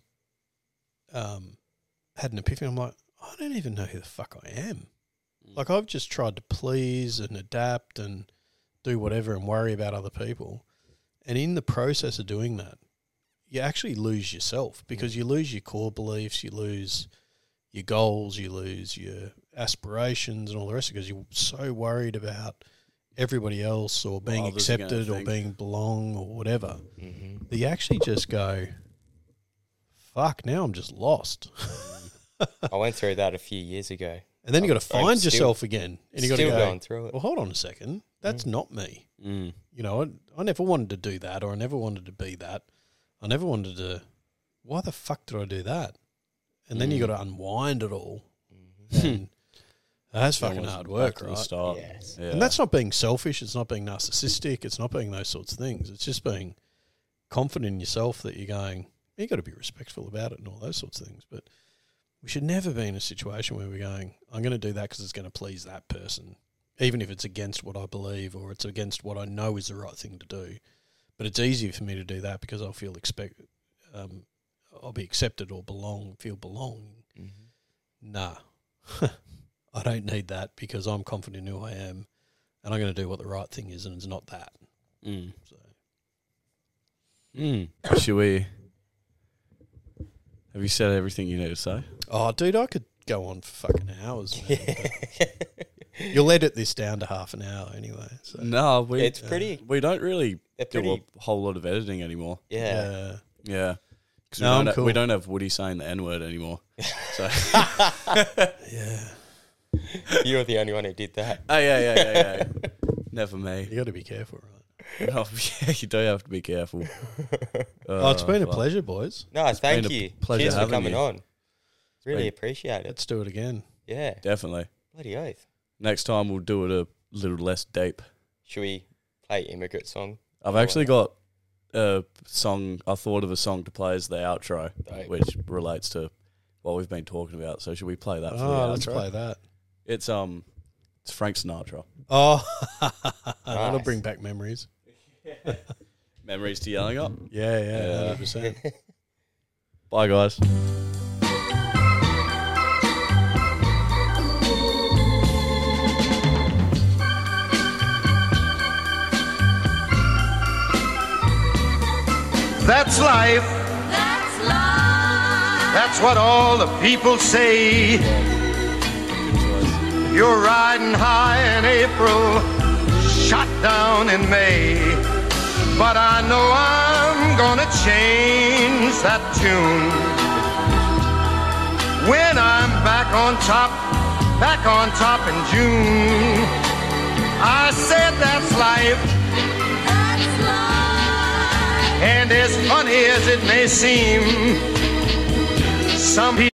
um, had an epiphany. I'm like, I don't even know who the fuck I am. Like, I've just tried to please and adapt and do whatever and worry about other people. And in the process of doing that, you actually lose yourself, because you lose your core beliefs, you lose your goals, you lose your aspirations and all the rest, because you're so worried about everybody else or being What others are gonna accepted or think. being belong or whatever, Mm-hmm. that you actually just go, fuck, now I'm just lost. I went through that a few years ago. And then you got to I'm find still- yourself again. And you got to Still go, going through it. well, hold on a second. That's not me. Mm. You know, I, I never wanted to do that, or I never wanted to be that. I never wanted to. Why the fuck did I do that? And then you Mm. got to unwind it all. Mm-hmm. And that's fucking Almost hard back work, to the right? start. Yes. Yeah. And that's not being selfish. It's not being narcissistic. It's not being those sorts of things. It's just being confident in yourself that you're going, you got to be respectful about it and all those sorts of things. But we should never be in a situation where we're going, I'm going to do that because it's going to please that person, even if it's against what I believe or it's against what I know is the right thing to do. But it's easier for me to do that because I'll feel expect, um, I'll be accepted or belong, feel belonging. Mm-hmm. Nah, I don't need that because I'm confident in who I am, and I'm going to do what the right thing is, and it's not that. Mm. So Mm. Should we? Have you said everything you need to say? oh, dude, I could go on for fucking hours. Man, but you'll edit this down to half an hour anyway. So No, we It's pretty. we don't really They're do pretty. a whole lot of editing anymore. Yeah. yeah. Yeah, because No, we, I'm don't ha- cool. we don't have Woody saying the N word anymore. So Yeah, You're the only one who did that. oh yeah, yeah, yeah, yeah. Never me. you got to be careful, right? Oh, yeah, you do have to be careful. Oh, it's been a fuck. pleasure, boys. No, thank been a you. pleasure Cheers for having coming you. on. Really been- appreciate it. Let's do it again. Yeah. Definitely. Bloody oath. Next time we'll do it a little less deep. Should we play Immigrant Song? I've actually got a song. I thought of a song to play as the outro, Dope. which relates to what we've been talking about. So should we play that for Oh, the let's outro? play that. It's um, it's Frank Sinatra. Oh, that'll Nice. bring back memories. Memories to yelling up. Yeah, yeah, Yeah. one hundred percent. Bye, guys. That's life. That's life. That's what all the people say. You're riding high in April, shot down in May. But I know I'm gonna change that tune when I'm back on top, back on top in June. I said that's life. That's life. And as funny as it may seem, some people